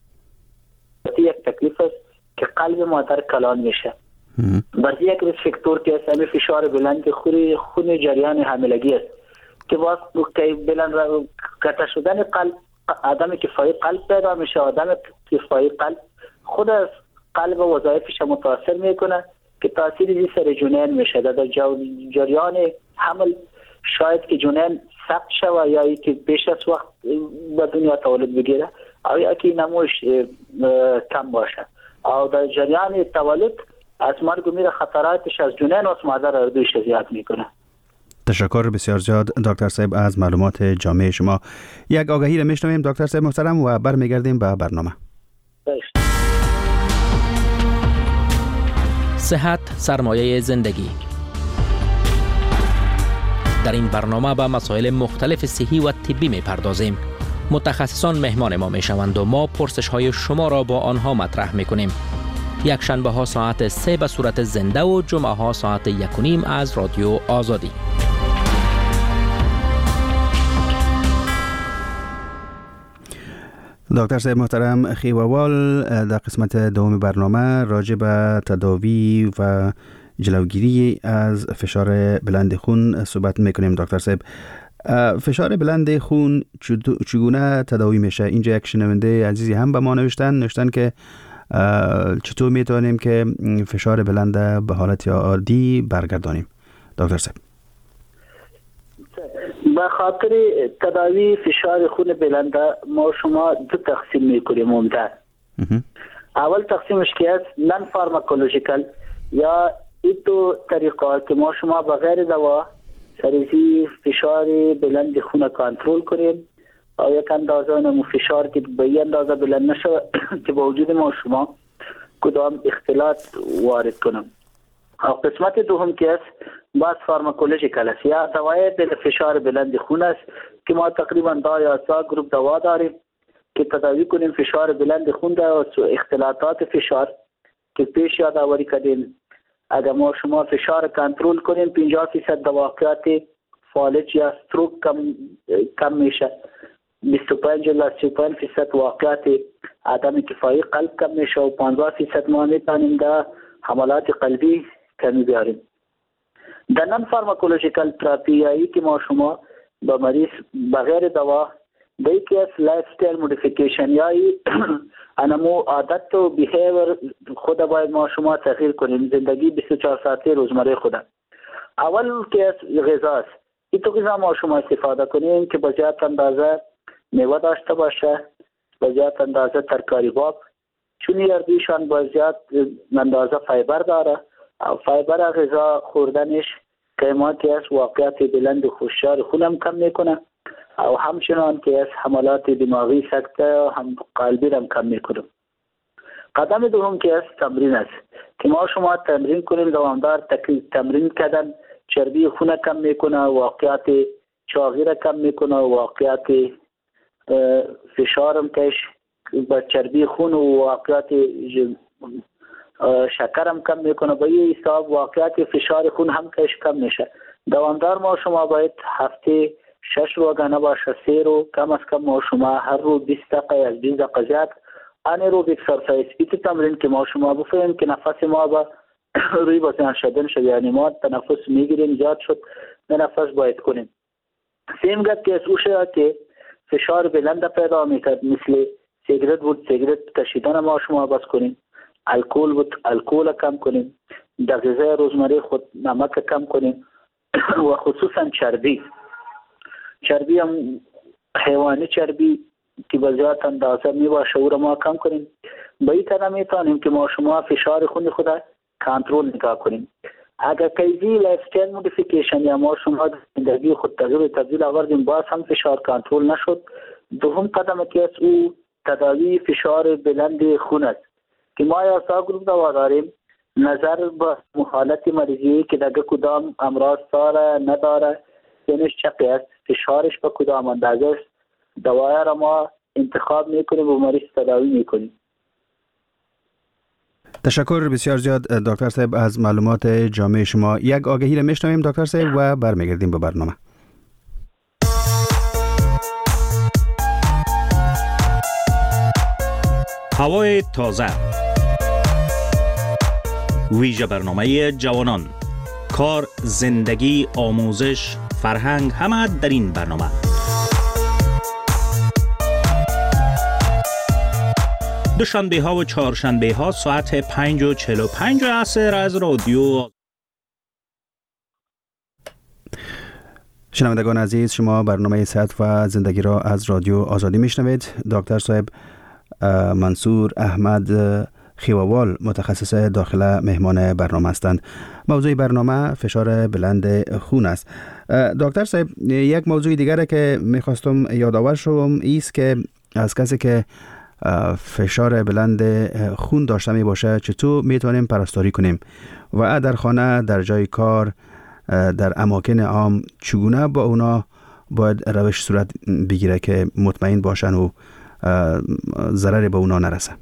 یک تکلیف است که قلب مادر کلان میشه. بعضی یک ریسک فاکتور که است امی فشار بلند خوری خون جریان حاملگی است که باز که بلند قطع شدن قلب آدم کفایی قلب پیدا میشه. آدم کفایی قلب خود از قلب و وظایفش متاثر میکنه که تاثیر سر جنین میشه. در جریان حمل شاید که جنین ثبت شوه یا ای که بیش از وقت به دنیا تولد بگیره او یا که نموش کم باشه او در جریان تولد از مرگ و میر خطراتش از جنین و از مادر اردوش زیاد میکنه. تشکر بسیار زیاد دکتر صاحب از معلومات جامع شما. یک آگهی را میشنویم دکتر صاحب محترم و برمیگردیم به برنامه. صحت سرمایه زندگی. در این برنامه به مسائل مختلف صحی و طبی می پردازیم. متخصصان مهمان ما می شوند و ما پرسش های شما را با آنها مطرح می کنیم. یک شنبه ها ساعت سه به صورت زنده و جمعه ها ساعت یک و نیم از رادیو آزادی. دکتر صاحب محترم خیووال، در قسمت دوم برنامه راجع به تداوی و جلوگیری از فشار بلند خون صحبت میکنیم. دکتر صاحب، فشار بلند خون چگونه تداوی میشه؟ اینجا یک شنونده عزیزی هم به ما نوشتن نوشتن که چطور میتونیم که فشار بلند به حالت عادی برگردانیم؟ دکتر صاحب، به خاطر تداوی فشار خون بلند ما شما دو تقسیم میکنیم عمدن. اول تقسیمش که است نان فارماکولوژیکال، یا این دو طریقه که ما شما بغیر دوا سریزی فشار بلند خون کنترل کنیم و یک اندازه نمو فشار که به این اندازه بلند نشه که با وجود ما شما کدام اختلاط وارد کنم. و قسمت دوم که است باز فارماکولوژیکال است، یا دوای بل فشار بلند خون است که ما تقریبا دو یا سه گروپ دوا داریم که تداوی کنیم فشار بلند خون و اختلاطات فشار که پیش یادآوری کردیم. اگر ما شما فشار کنترل کنیم پنجاه فیصد واقعیت فالج یا استروک کم کم میشه، بیست و پنج الی سی و پنج فیصد واقعیت عدم کفایی قلب کم میشه و پانزده فیصد ما میتونیم در حملات قلبی کمی بیاریم. در نان فارماکولوژیکال تراپی که ما شما با مریض بغیر دوا به یکی از لایف استایل مودیفیکیشن یا انمو عادت و بیهیور خود باید ما شما تغییر کنیم، زندگی بیست و چهار ساعته روزمره خود. اول که از غذا است، این تو غذا ما شما استفاده کنیم که با زیاد اندازه میوه داشته باشه، با زیاد اندازه ترکاری باب، چون یردیشان با زیاد اندازه فایبر داره. فایبر غذا خوردنش که ما که از واقعیت بلند خوششار خونم کم میکنه و همچنان که از حملات دماغی سکته و هم قلبی هم کم میکنه. قدم دوم که از تمرین است که ما شما تمرین کنیم، دوامدار تمرین کردن چربی خون کم میکنه، واقعیت چاقی را کم میکنه، واقعیت فشارم کش با چربی خون و واقعیت شکرم کم میکنه. با این حساب واقعیت فشار خون هم کش کم میشه. دوامدار ما شما باید هفته شش روزانه باشه، سه رو کم از کم ما شما هر روز بیست دقیقه از بیست دقیقه زیاد انیروبیک اکسرسایز ایت تمرین که ما شما بفهمیم که نفس ما با روی بسیار شدن شد، یعنی ما تنفس میگیریم زیاد شد نفس باید کنیم. سیم گفت که از اوشه که فشار بلند پیدا میکرد، مثل سیگرت بود سیگرت کشیدن ما شما بس کنیم، الکل بود الکل کم کنیم، در غذای روزمره خود نمک کم کنیم و خصوصا چربی چربی هم حیوانی چربی که به زیاد اندازه می باشه او را ما کم کنیم. به این طرح میتونیم که ما شما فشار خون خود کنترل نگاه کنیم. اگر کیزی لایف استایل مودیفیکیشن یا ما شما زندگی خود تغییر تبدیل آوردیم باز هم فشار کنترل نشد، دوم قدم که از او تداوی فشار بلند خون است که ما یا سا گروپ دوا داریم نظر به حالت مریضی که دیگه کدام امراض داره نداره، سنش چقدر است، فشارش به کدام اندازه است، دوای را ما انتخاب میکنیم و مریض تداوی میکنیم. تشکر بسیار زیاد دکتر صاحب از معلومات جامع شما. یک آگهی را میشنویم دکتر صاحب و برمیگردیم به برنامه. هوای تازه، ویژه برنامه جوانان، کار، زندگی، آموزش، فرهنگ، همه در این برنامه. دوشنبه ها و چهارشنبه ها ساعت پنج و چهل و پنج عصر از رادیو. شنوندگان عزیز، شما برنامه صحت و زندگی را از رادیو آزادی میشنوید. دکتر صاحب منصور احمد خیووال متخصص داخله مهمان برنامه هستند. موضوع برنامه فشار بلند خون است. دکتر صاحب، یک موضوع دیگر که میخواستم یادآور شوم ایست که از کسی که فشار بلند خون داشته می باشه چطور میتونیم پرستاری کنیم و در خانه، در جای کار، در اماکن عام چگونه با اونا باید روش صورت بگیره که مطمئن باشن و ضرر به اونا نرسه؟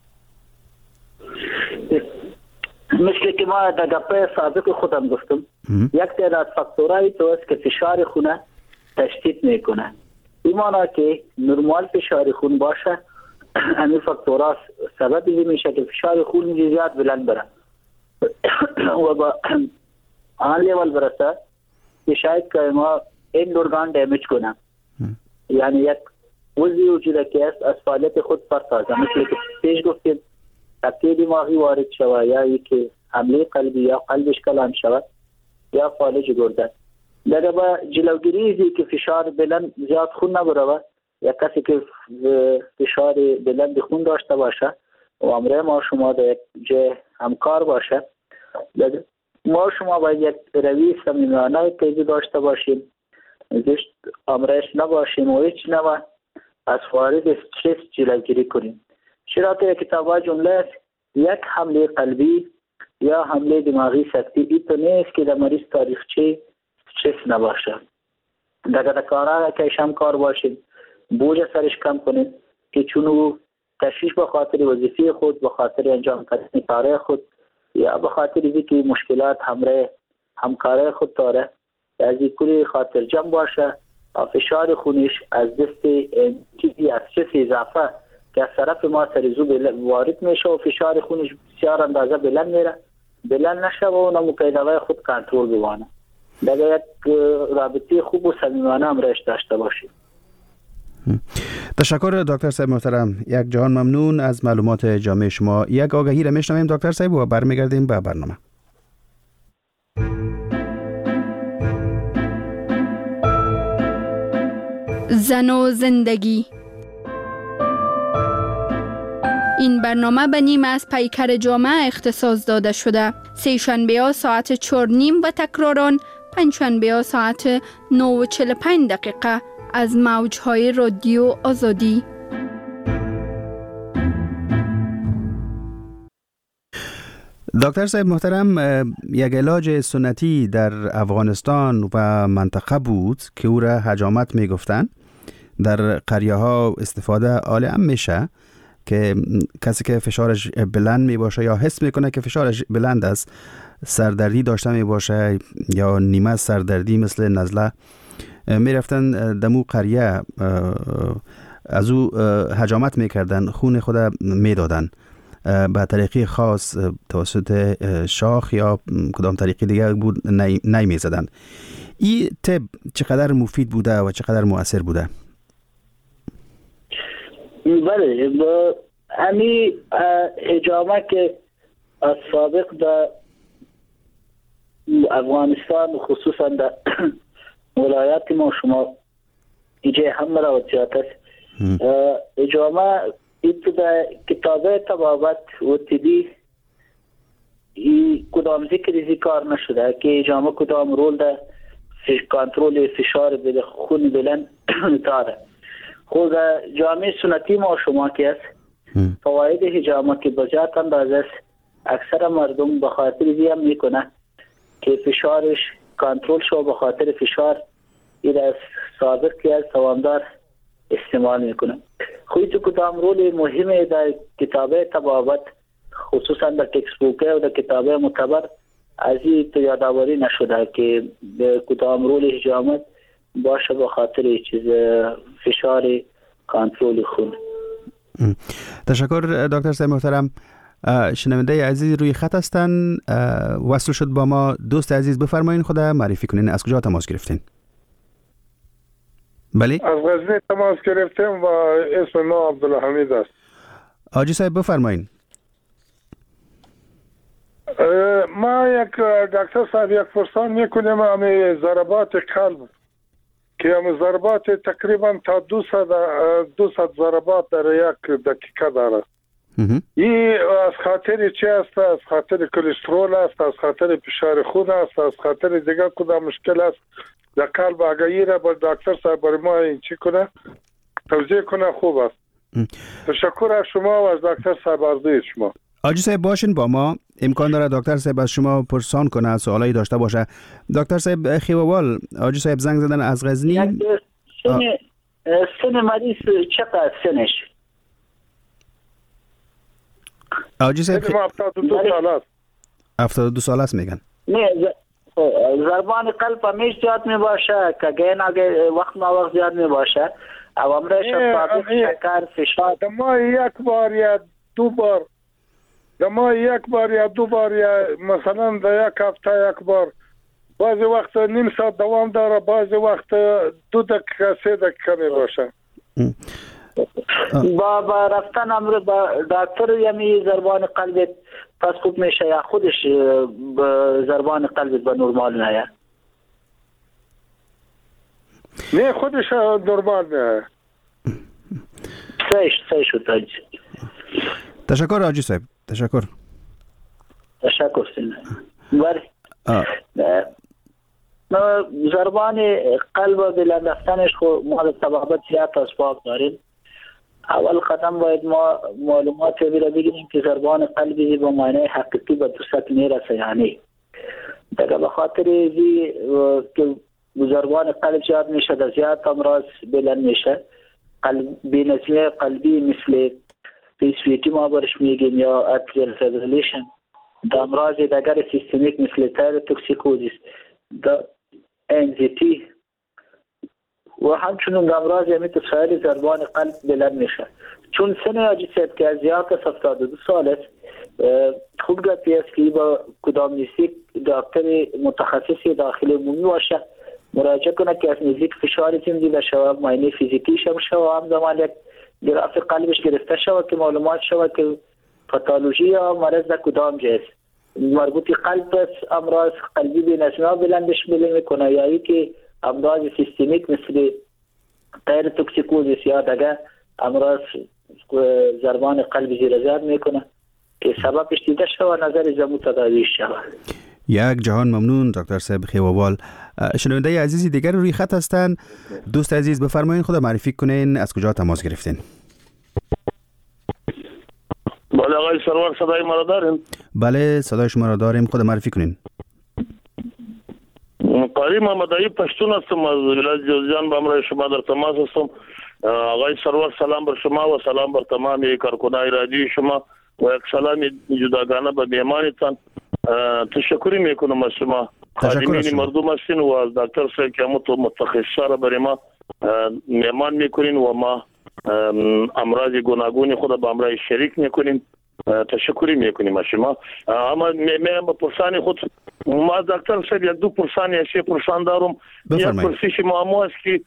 مثل که ما در گپه سابق خودم گفتم، یک تعداد فاکتورایی تو است که فشار خونه تشدید میکنه. این معنی که نرمال فشار خون باشه، همین فاکتورها سبب میشه که فشار خون زیاد بلند بره و با آن لیول برسه که شاید که ما این ارگان دمیج کنه، یعنی یک وضعی وجود که است از فعالیت خود پرتازه. مثل که پیش گفتیم تپه دماغی وارد شود، یا یکی حمله قلبی یا قلبش کلان شود، یا فالج گرده. دیگه با جلوگیری که فشار بلند زیاد خون نبره، یا کسی که فشار بلند خون داشته باشه و امره ما شما در یک جای همکار باشه، ما شما باید یک روی صمیمانه پیدا داشته باشیم، زشت امرش نباشیم و هیچ نوع از وارد استرس جلوگیری کنیم. چرا که کتابا جمله است یک حمله قلبی یا حمله دماغی سکتی ای تو نیست که در مریض تاریخچه استرس نباشه. در در کارها که شم کار باشیم، بوج سرش کم کنیم که چونو تشویش به خاطر وظیفه خود، به خاطر انجام کردن کار خود، یا به خاطر اینکه مشکلات همراه همکار خود داره، از این کلی خاطر جمع باشه و فشار خونش از دست چیزی از چیز اضافه که از طرف ما سریزو وارد میشه و فشار خونش بسیار اندازه بلند میره، بلند نشه و اونم مقیدوه خود کنترل بوانه. دیگه یک رابطه خوب و صمیمانه امرش داشته باشید. تشکر دکتر صاحب محترم، یک جهان ممنون از معلومات جامع شما. یک آگهی را میشنویم دکتر صاحب و برمیگردیم به برنامه. زن و زندگی. این برنامه به نیم از پیکر جامعه اختصاص داده شده. سه شنبه ها ساعت چهار نیم و تکراران پنج شنبه ها ساعت نه و چهل و پنج دقیقه از موجهای رادیو آزادی. دکتر صاحب محترم، یک علاج سنتی در افغانستان و منطقه بود که او را حجامت می گفتن. در قریه ها استفاده عالم میشه که کسی که فشارش بلند می باشه یا حس میکنه که فشارش بلند است، سردردی داشته می باشه یا نیمه سردردی مثل نزله، می رفتن دمو قریه از او حجامت می کردن، خون خود می دادن به طریقی خاص توسط شاخ یا کدام طریقی دیگه بود نی می زدن. این طب چقدر مفید بوده و چقدر مؤثر بوده؟ بله، با همی حجامه که از سابق در افغانستان خصوصا در ولایات ما شما اینجا هم مراوضیات است. حجامه ایتو در کتابه طبابت و تبی کدام ذکر ذکر نشده که حجامه کدام رول در کنترل فشار بل خون بلند داره. خود جامعه سنتی ما شما که است فواید حجامه که بجات اندازه است، اکثر مردم به خاطر زیم میکنه که فشارش کنترل شو، به خاطر فشار این از سابق که از توامدار استعمال میکنه. خوی تو کدام رول مهمه در کتابه طبابت خصوصا در تکس بوکه و در کتابه معتبر از این تو یادآوری نشده که کدام رول حجامت باشه به خاطر چیز فشار کنترل خون. تشکر دکتر صاحب محترم. شنونده عزیز روی خط هستن، وصل شد با ما. دوست عزیز بفرمایید خود معرفی کنین، از کجا تماس گرفتین؟ بله، از غزنی تماس گرفتیم و اسم ما عبدالحمید است. آجی صاحب بفرمایید. ما یک دکتر صاحب یک پرسان میکنیم همه ضربات قلب که همه ضربات تقریبا تا دوصد ضربات در یک دقیقه داره. این از خاطر چی است؟ از خاطر کلسترول است، از خاطر فشار خون است، از خاطر دیگه کدام مشکل است در قلب؟ اگر را با دکتر صاحب برای ما این چی کنه توضیح کنه خوب است. تشکر از شما و از دکتر صاحب عرضه شما. آجی صاحب باشین با ما، امکان داره دکتر صاحب از شما پرسان کنه، سوالایی داشته باشه. دکتر صاحب خیووال، آجی صاحب زنگ زدن از غزنی. سن سن مریض چقدر سنش؟ آجی صاحب خ... هفتاد و دو سال است. هفتاد و دو سال است میگن. نه ضربان قلب همیش زیاد می باشه که گین اگه وقت ما وقت زیاد می باشه او امرش افتاده شکر فشار دما یک بار یا دو بار دما یک بار یا دو بار یا مثلا در یک هفته یک بار، بعضی وقت نیم ساعت دوام داره، بعضی وقت دو دقیقه سه دقیقه می باشه. با با رفتن امر با دکتر یمی ضربان قلب پس خوب میشه یا خودش ضربان قلب به نرمال نه؟ نه خودش نرمال نه. سیش سیش شد. تشکر آجی صاحب، تشکر. تشکر سینه. بله. ضربان قلب بلند رفتنش خو ما طبابت زیاد اسباب داریم. اول قدم باید ما معلومات بیره بگیریم که ضربان قلبی به معنی حقیقی به دوست میرسه یعنی دیگه به خاطر زی که ضربان قلب زیاد میشه در زیاد امراض بلند میشه، قلب بینظمی قلبی مثل پیسویتی ما برش میگیم یا اتریال فیبریلیشن، در امراض دیگر سیستمیک مثل تایر توکسیکوزیس، در انزیتی و همچنین امراض مثل سایر ضربان قلب بلند میشه. چون سن آجی صاحب که از زیاد هفتاد و دو سال است، خوب گفتی است که با کدام نیستی دکتر متخصص داخل عمومی باشه مراجعه کنه که از نزدیک فشار زندگی بشه و معاینه فیزیکیش هم شد و هم زمان یک گراف قلبش گرفته شد که معلومات شد که پاتولوژی یا مرض در کدام جاست مربوط قلب است، امراض قلبی بینظمی بلندش بلند میکنه یا ای که امراض سیستمیک مثل غیر توکسیکوزیس یا دیگه امراض ضربان قلبی زیر زیاد میکنه که سببش دیده شد و نظر زمو تداویش شد. یک جهان ممنون دکتر صاحب خیووال. شنونده عزیزی دیگر روی خط هستن. دوست عزیز بفرمایید خود معرفی کنین، از کجا تماس گرفتین؟ بله آقای سرور صدای ما را داریم؟ بله صدای شما را داریم، خود معرفی کنین. قاری محمدعی پشتون هستم از ولایت جوزجان، به همراه شما در تماس هستم. آقای سرور سلام بر شما و سلام بر تمام کارکنان رادیوی شما و یک سلام جداگانه به مهمانتان. تشکری میکنم از شما. خادمین مردم هستین و از دکتر صاحب که همون متخصصا را برای ما مهمان میکنین و ما امراض گوناگون خود با امراض شریک میکنیم. تشکری میکنیم از شما. اما من با پرسان خود ما دکتر صاحب یک دو پرسان یا سه پرسان دارم. یک پرسش معما است که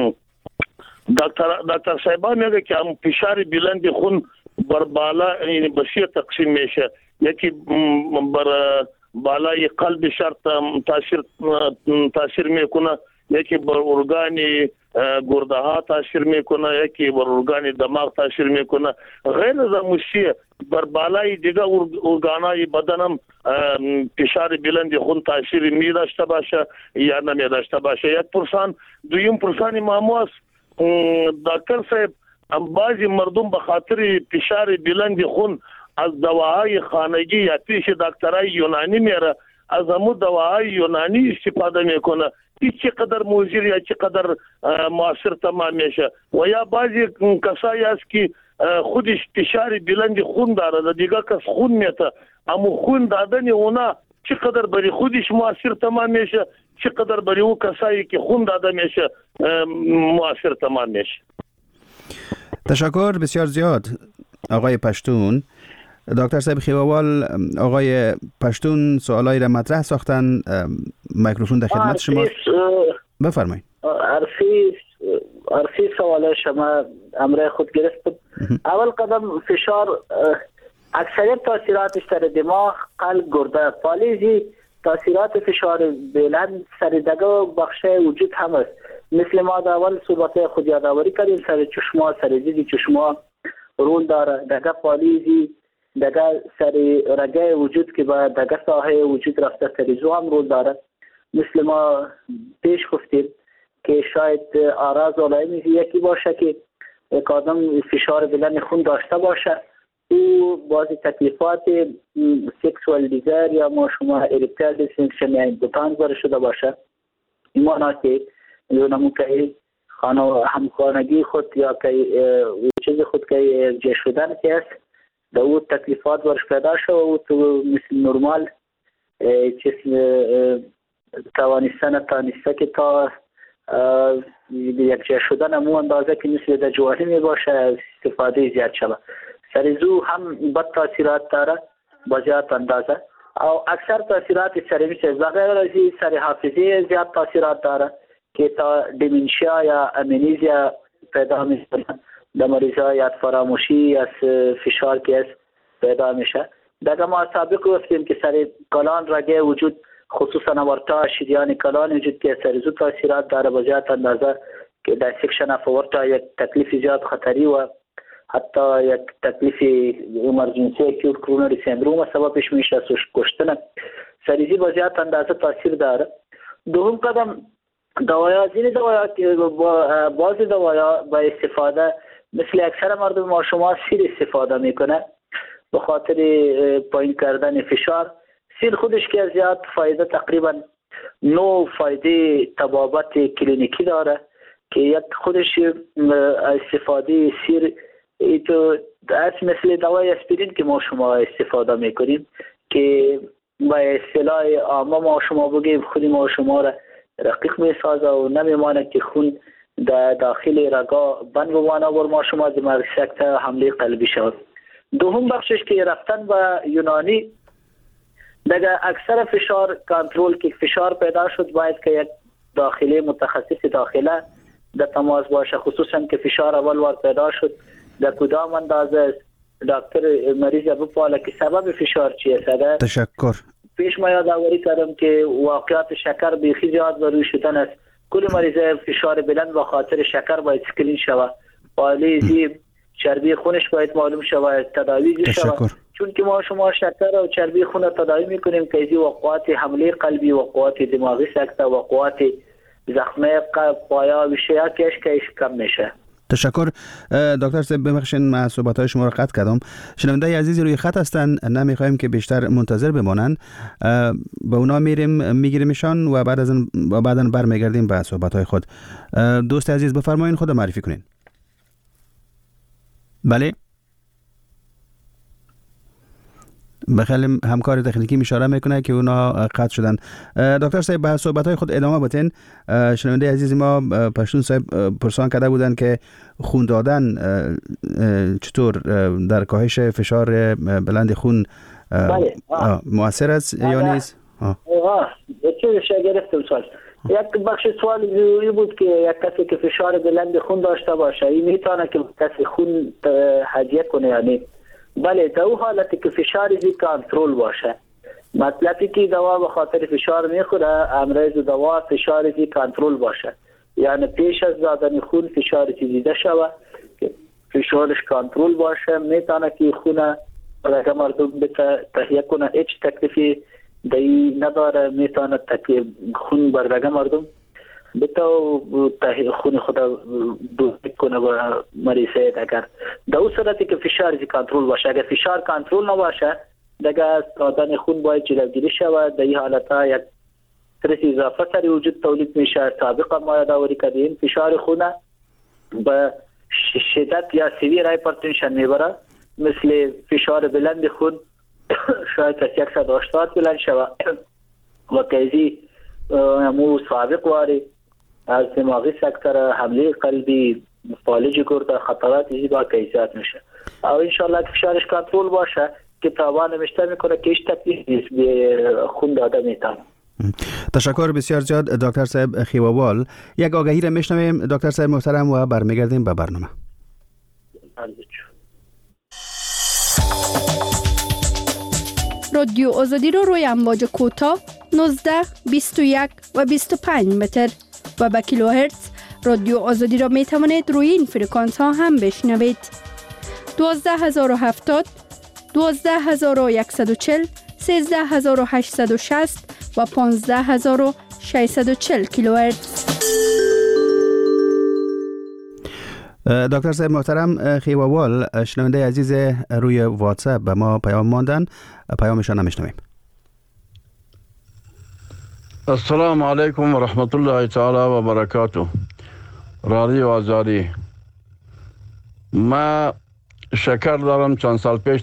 دکتر دکتر صاحب میگه که هم فشار بلند خون بر بالا یعنی بسیار تقسیم میشه، یکی بر بالای قلب شرط تاثیر تاثیر میکنه، یکی بر ارگان گرده ها تاثیر میکنه، یکی بر ارگان دماغ تاثیر میکنه. غیر از موسیه بر بالای دیگه ارگانای بدنم فشار بلند خون تاثیر می داشته باشه یا نمی داشته باشه. یک پرسان. دویم پرسان معما است دکتر صاحب، بعضی مردم به خاطر فشار بلند خون از دواهای خانگی یا پیش دکترای یونانی میره، از همون دواهای یونانی استفاده میکنه، این چقدر موثر یا چقدر مؤثر تمام میشه. و یا بعضی کسایی است که خودش فشار بلند خون داره، دیگه کس خون میته، اما خون دادن اونا چقدر برای خودش مؤثر تمام میشه، چقدر برای او کسایی که خون داده میشه مؤثر تمام میشه. تشکر بسیار زیاد آقای پشتون. دکتر صاحب خیووال، آقای پشتون سوالایی را مطرح ساختن، میکروفون در خدمت شما. بفرمایید. عرفی عرفی سوال شما امر خود گرفت. اول قدم فشار اکثریت تاثیراتش در دماغ، قلب، گرده، پالیزی تاثیرات فشار بلند سر دگه و بخش وجود هم است. مثل ما در اول صحبت خود یادآوری کردیم، سر چشما، سر زیر چشما رول داره، دگه پالیزی، دگه سر رگه وجود که با دگه ساحه وجود رفته سریزو هم رول داره. مثل ما پیش گفتیم که شاید آراز علائمی یکی باشه که یک آدم فشار بلند خون داشته باشه، او بعضی تکلیفات سکسوال دیزایر یا ما شما اریکتایل دیسفانکشن یا ایمپوتانس داره شده باشه، این معنی که یونمون که خانه همخانگی خود یا که چیز خود که جه شدن که است در او تکلیفات برش پیدا شد و تو مثل نرمال چیز توانستن تانسته که تا یک جه شدن امو اندازه که مثل در جواهی می باشه استفاده زیاد شده. سریزو هم بد تاثیرات داره با زیاد اندازه او اکثر تاثیرات سری مثل بغیر ازی سری حافظه زیاد تاثیرات داره که تا دیمنشیا یا امنیزیا پیدا میشه، در مریضای یاد فراموشی از فشار که پیدا میشه. دیگه ما سابق گفتیم که سر کلان رگه وجود خصوصا ورتا شریان کلان وجود که سریزو تاثیرات داره با زیاد اندازه که در سکشن اف ورتا یک تکلیف زیاد خطری و حتی یک تکلیف امرجنسی اکیوت کرونری سندروم سببش میشه کشتن سریزی با زیاد اندازه تاثیر داره. دوم قدم دوایا زین دوایا که بعض دوایا با استفاده مثل اکثر مردم ما شما سیر استفاده میکنه به خاطر پایین کردن فشار. سیر خودش که زیاد فایده تقریبا نو فایده طبابت کلینیکی داره که یک خودش استفاده سیر تو از مثل دوای اسپرین که ما شما استفاده میکنیم که با اصطلاح عامه ما شما بگیم خودی ما شما را رقیق میسازه و نمیمانه که خون در داخل رگا بند بمانه و ما شما دماغ سکت حمله قلبی شود. دوم بخشش که رفتن به یونانی دیگه اکثر فشار کنترل که فشار پیدا شد باید که یک داخلی متخصص داخله در تماس باشه، خصوصا که فشار اول وار پیدا شد در کدام اندازه دکتر مریض بپاله که سبب فشار چیه. سده تشکر. پیش ما یادآوری کردم که واقعیت شکر بیخی زیاد بروی شدن است. کل مریض فشار بلند و خاطر شکر باید سکرین شود، پالیزی چربی خونش باید معلوم شود، تداوی شود، چون که ما شما شکر و چربی خون تداوی میکنیم که ایزی وقوات حمله قلبی، وقوات دماغی سکته، وقوات زخمه پایا و شیعه کش کش کم میشه. تشکر دکتر صاحب. ببخشید من صحبت‌های شما رو قطع کردم. شنونده عزیزی روی خط هستن، نمیخوایم که بیشتر منتظر بمانند. به اونا میریم میگیریمشان و بعد از و بعداً برمیگردیم به صحبت‌های خود. دوست عزیز بفرمایید خود معرفی کنین. بله. بخیر همکار تکنیکی اشاره میکنه که اونا قطع شدن. دکتر صاحب به صحبت‌های خود ادامه بدین. شنونده عزیز ما پشتون صاحب پرسان کرده بودن که خون دادن چطور در کاهش فشار بلند خون مؤثر است یا نیست؟ آه چه شگرفتم سوال. یک بخش سوال این بود که یک کسی که فشار بلند خون داشته باشه این میتونه که کسی خون هضیه کنه یعنی؟ بله، در اون حالتی که فشار زی کنترل باشه، مطلبی که دوا به خاطر فشار میخوره امروز دوا فشار زی کنترل باشه، یعنی پیش از دادن خون فشار زی دیده شوه که فشارش کنترل باشه، میتونه که خونه برای مردم تهیه کنه، هیچ تکلیفی دی نداره، میتونه تکلیف خون برای مردم بتاو خون خدا دو کنه و مریضه. اگر در اون صورتی که فشار زی کنترل باشه، اگر فشار کنترل نباشه دیگه از دادن خون باید جلوگیری شود. در این حالت ها یک استرس اضافه سری وجود تولید میشه. سابقا ما یادآوری کردیم فشار خون به شدت یا سیویر هایپرتنشن میبره، مثل فشار بلند خون شاید از صد و هشتاد بلند شود و کیزی مو سابق واری از دماغی سکتر حمله قلبی فالج گرده خطرات ایزی با کیزیات میشه. او انشاءالله که فشارش کنترل باشه که تاوان نمیشته میکنه که ایش تکلیف به خون داده میتونه. تشکر بسیار زیاد دکتر صاحب خیوابال. یک آگهی را میشنویم دکتر صاحب محترم و برمیگردیم به برنامه. رادیو آزادی رو روی امواج کوتاه نوزده، بیست و یک و بیست و پنج متر و با کیلوهرتز رادیو آزادی را می توانید روی این فرکانس ها هم بشنوید. دوازده هزار و هفتاد، دوازده هزار و صد و چهل، سیزده هزار و هشتصد و شصت و پانزده هزار و ششصد و چهل کیلوهرتز. دکتر صاحب محترم خیووال، شنونده عزیز روی واتساپ به ما پیام ماندن، پیامشان نمیشنویم. السلام علیکم و رحمت الله تعالی و برکاته. رادیو آزادی، ما شکر دارم. چند سال پیش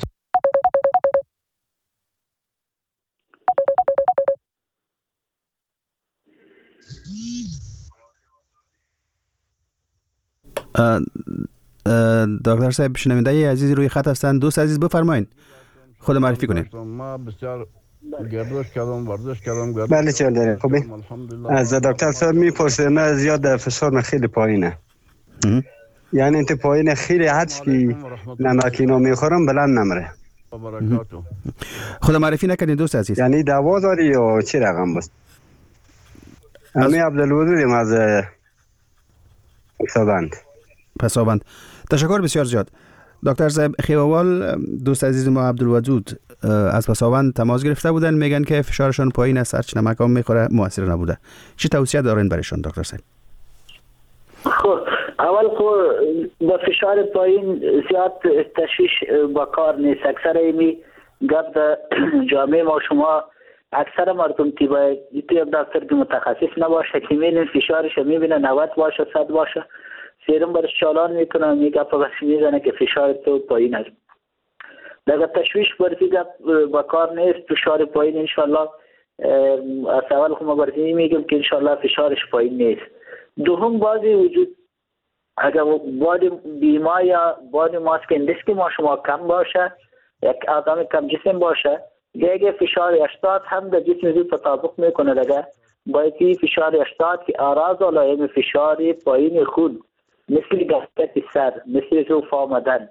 دکتر صاحب شنونده عزیز روی خط هستند. دوست عزیز بفرمایید، خود معرفی کنید. ما بسیار گردش کردم، ورزش کردم. بله چه داره خوبی؟ از دکتر صاحب میپرسه نه زیاد فشار خیلی پایینه، یعنی انت پایین خیلی حدش که نمکینو میخورم بلند نمره. خود معرفی نکنید دوست عزیز. یعنی دوا داری یا چی رقم بست؟ امی عبدالودودیم از پسابند. پسابند. تشکر بسیار زیاد. دکتر صاحب خیووال، دوست عزیز ما عبدالودود از پسابند تماس گرفته بودن، میگن که فشارشان پایین است، هرچی نمک هم میخوره موثر نبوده. چی توصیه دارین برایشان دکتر صاحب؟ خب اول خب با فشار پایین زیاد تشویش با کار نیست. اکثر ایمی گفت جامعه ما شما اکثر مردم که باید یک دکتر که متخصص نباشه که میبینه فشارش میبینه نود باشه صد باشه، سیرم برش چالان میکنه، میگه بس میزنه که فشار تو پایین است. دیگه تشویش برزی با کار نیست. فشار پایین انشالله از اول خب ما برزی میگم که انشالله فشارش پایین نیست. دوم بازی وجود اگر بادی بیما یا بادی ماس که اندیس که ما شما کم باشه، یک آدم کم جسم باشه، دیگه فشار هشتاد هم در جسم زود تطابق میکنه. دیگه باید فشار هشتاد که آراز علائم فشار پایین خون مثل گفتت سر، مثل زوف آمدن،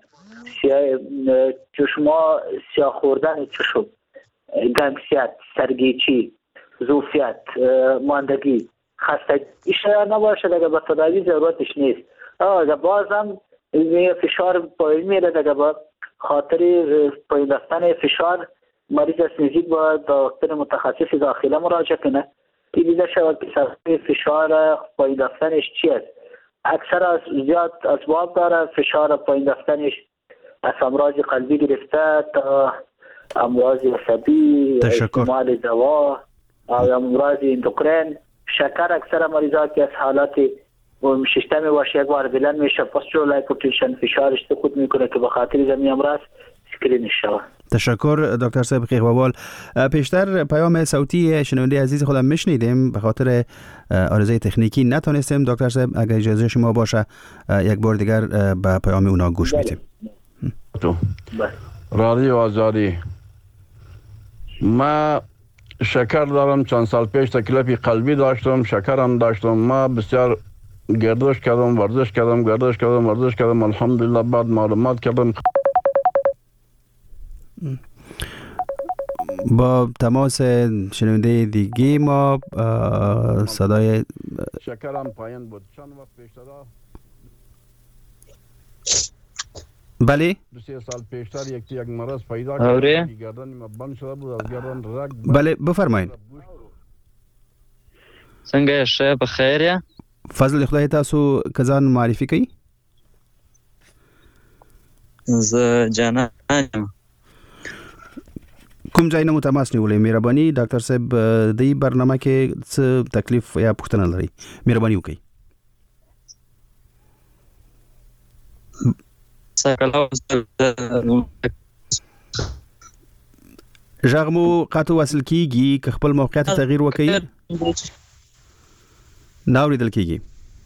چشما سیاه خوردن چشم، گنگسیت، سرگیچی، زوفیت، ماندگی، خستگی ایشه نباشه دیگه با تداوی ضرورتش نیست. اگر باز هم فشار پایین میره دیگه با خاطر پایین رفتن فشار مریض از نزدیک با دکتر متخصص داخله مراجعه کنه که دیده شود که سبب فشار پایین رفتنش چی است. اکثر از زیاد اسباب داره. فشار پایین رفتنش از امراض قلبی گرفته تا امراض عصبی، استعمال دوا او امراض اندوکرین، شکر. اکثر مریضات که از حالات ششتمی باشه یک بار بلند میشه، پاسترول هایپرتنشن فشارش سقوط میکنه که به خاطر زمین امراض اسکرین شود. تشکر دکتر صاحب خیووال. پیشتر پیام صوتی شنونده عزیز خودم میشنیدیم، به خاطر عارضه تکنیکی نتونستیم. دکتر صاحب اگر اجازه شما باشه یک بار دیگر به پیام اونا گوش میدیم. رادیو آزادی، ما شکر دارم. چند سال پیش تکلیف قلبی داشتم، شکرم داشتم. ما بسیار گردش کردم، ورزش کردم، گردش کردم، ورزش کردم. الحمدلله بعد معلومات کردم. با تماس شنونده دیگه ما صدای شکرم پایین بود. چند وقت پیشتر بله دو سه سال پیشتر یک یک مرض پیدا کرد، گردن ما بند شده بود، از گردن رگ. بله بفرمایید. څنګه شه بخیر یا فضل خدای تاسو کزان معرفي کوي؟ ز جانا کوم ځای نه مو تماس نیولې؟ مهرباني ډاکټر صاحب د برنامه کې څه تکلیف یا پوښتنه لري؟ مهرباني وکړئ. ژغ مو قطع وصل کیږي، که خپل موقعیت تغییر وکړئ نه اورېدل کیږي.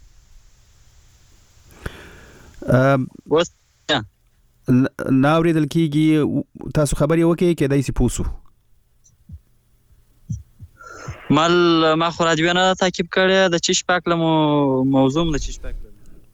نه اورېدل کیږي. تاسو خبرې وکړئ کې دای سي پوسو مال ما خو راځي نه تعقیب کړی د چش پاکله مو موضوع د چش پاکله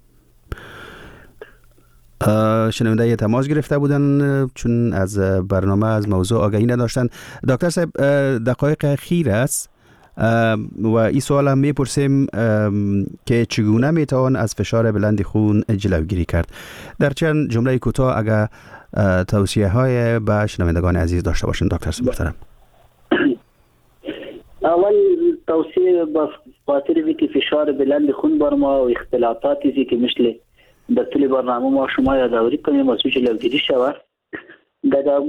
شنونده تماس گرفته بودن چون از برنامه از موضوع آگاهی نداشتن. دکتر صاحب دقایق اخیر است و این سوال هم میپرسیم که چگونه میتوان از فشار بلند خون جلوگیری کرد. در چند جمله کوتاه اگر توصیه های به شنوندگان عزیز داشته باشین دکتر صاحب محترم. اول توصیه با خاطر که فشار بلند خون بر ما و اختلافاتی که مثل در طول برنامه ما شما یادآوری کنیم از جلوگیری شود. در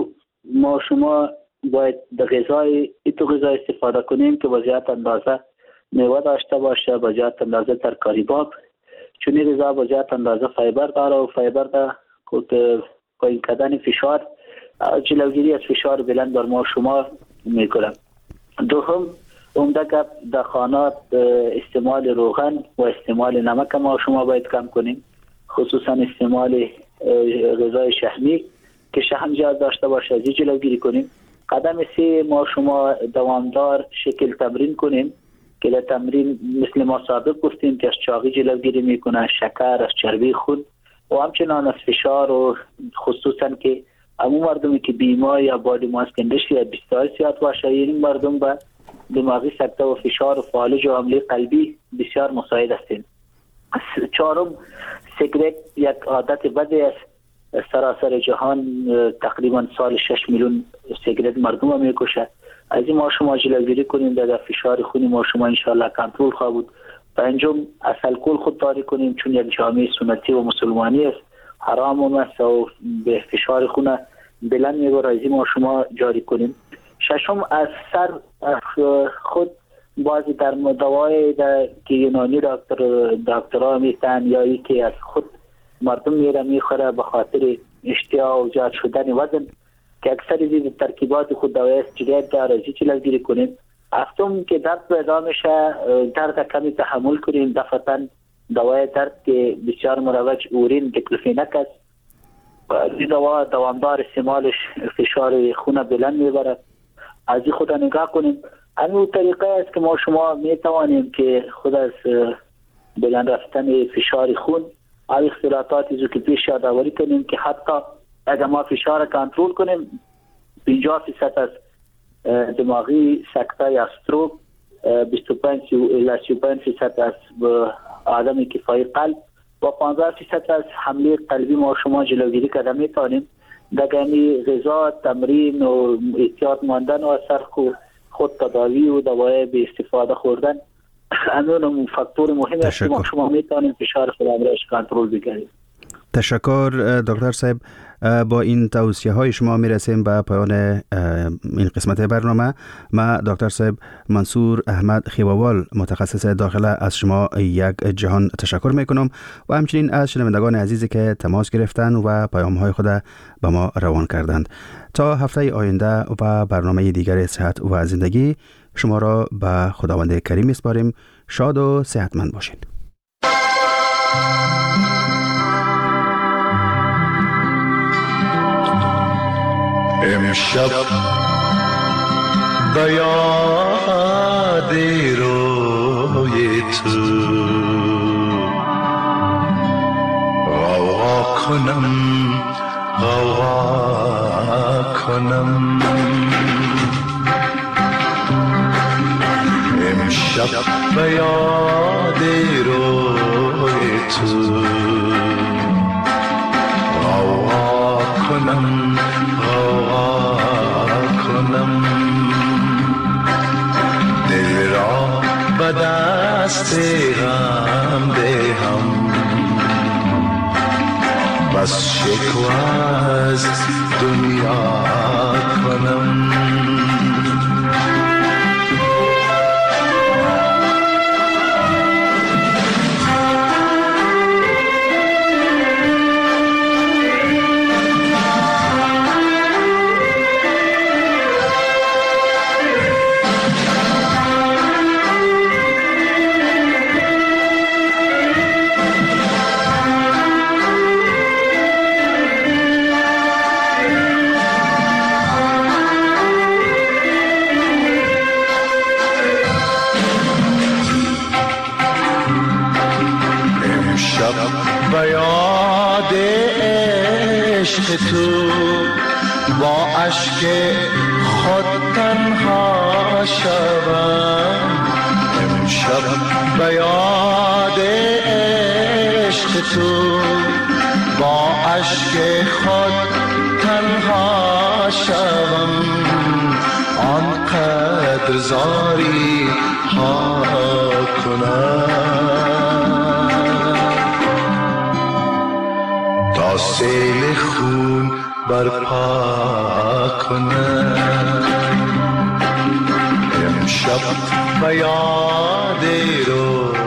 ما شما باید در غذای ایتو غذا استفاده کنیم که بزیاد اندازه میوه داشته باشه، بزیاد اندازه ترکاری باب، چون این غذا بزیاد اندازه فایبر داره و فایبر در پایین کردن فشار جلوگیری از فشار بلند بر ما شما میکنم. دوم عمده گپ در خانات استعمال روغن و استعمال نمک ما شما باید کم کنیم، خصوصا استعمال غذای شحمی که شحم زیاد داشته باشه از جلوگیری کنیم. قدم سه ما شما دوامدار شکل تمرین کنیم که در تمرین مثل ما سابق گفتیم که از چاقی جلوگیری میکنه، شکر، از چربی خون و همچنان از فشار و خصوصا که همون مردمی که بیمار یا بادی ماس کندشی یا بیستایسیات باشه این مردم به دماغی سکته و فشار و فالج و حمله قلبی بسیار مساعد هستند. چهارم سیگرت یک عادت بدی است. سراسر جهان تقریبا سال شش میلیون سیگرت مردم رو میکشه. از این ما شما جلوگیری کنیم در فشار خونی ما شما انشاءالله کنترل خواهد بود. پنجم از الکل خودداری کنیم چون یک جامعه سنتی و مسلمانی است، حرام است و به فشار خون بلند میبره. از این ما شما جاری کنیم. ششم از سر خود بعضی در دوای در که یونانی دکتر دکترها میتن یا ای که از خود مردم میره میخوره به خاطر اشتها و زیاد شدن وزن که اکثر از ترکیبات خود دوای استیروید داره، ازی جلوگیری کنیم. هفتم که درد پیدا میشه درد کمی تحمل کنیم. دفعتا دوای درد که بسیار مروج اورین دیکلوفیناک است، این دوا دوامدار استعمالش فشار خون بلند میبره. از این خود نگاه کنیم. همین طریقه است که ما شما میتوانیم که خود از بلند رفتن فشار خون او اختلالاتیزو که پیش یادآوری کنیم که حتی اگر ما فشار کنترل کنیم پنجاه فیصد از دماغی سکته یا استروک، بیست و پنج الی سی و پنج فیصد از آدمی که فای قلب و پانزده فیصد از حمله قلبی ما شما جلوگیری کرده میتونیم. دگانی غذا، تمرین و احتیاط ماندن و اثر خود تداوی و دوای به استفاده خوردن همون فاکتور مهم است که ما شما میتونیم فشار خودمون کنترل بگیریم. تشکر دکتر صاحب. با این توصیه های شما میرسیم به پایان این قسمت برنامه. ما دکتر صاحب منصور احمد خیووال متخصص داخله از شما یک جهان تشکر میکنم و همچنین از شنوندگان عزیزی که تماس گرفتن و پیام های خود به ما روان کردند. تا هفته آینده و برنامه دیگر صحت و زندگی شما را به خداوند کریم میسپاریم. شاد و صحتمند باشید. امشب به یاد روی تو غوغا کنم غوغا کنم امشب به یاد روی تو غوغا کنم دل را به دست غم دهم بس شکوه از دنیا کنم تو با اشک خود تنها شوم امشب به یاد عشق تو با اشک خود تنها شوم آنقدر زاری ها کنم تا سیل خون برپا کنه. امشب به یاد رو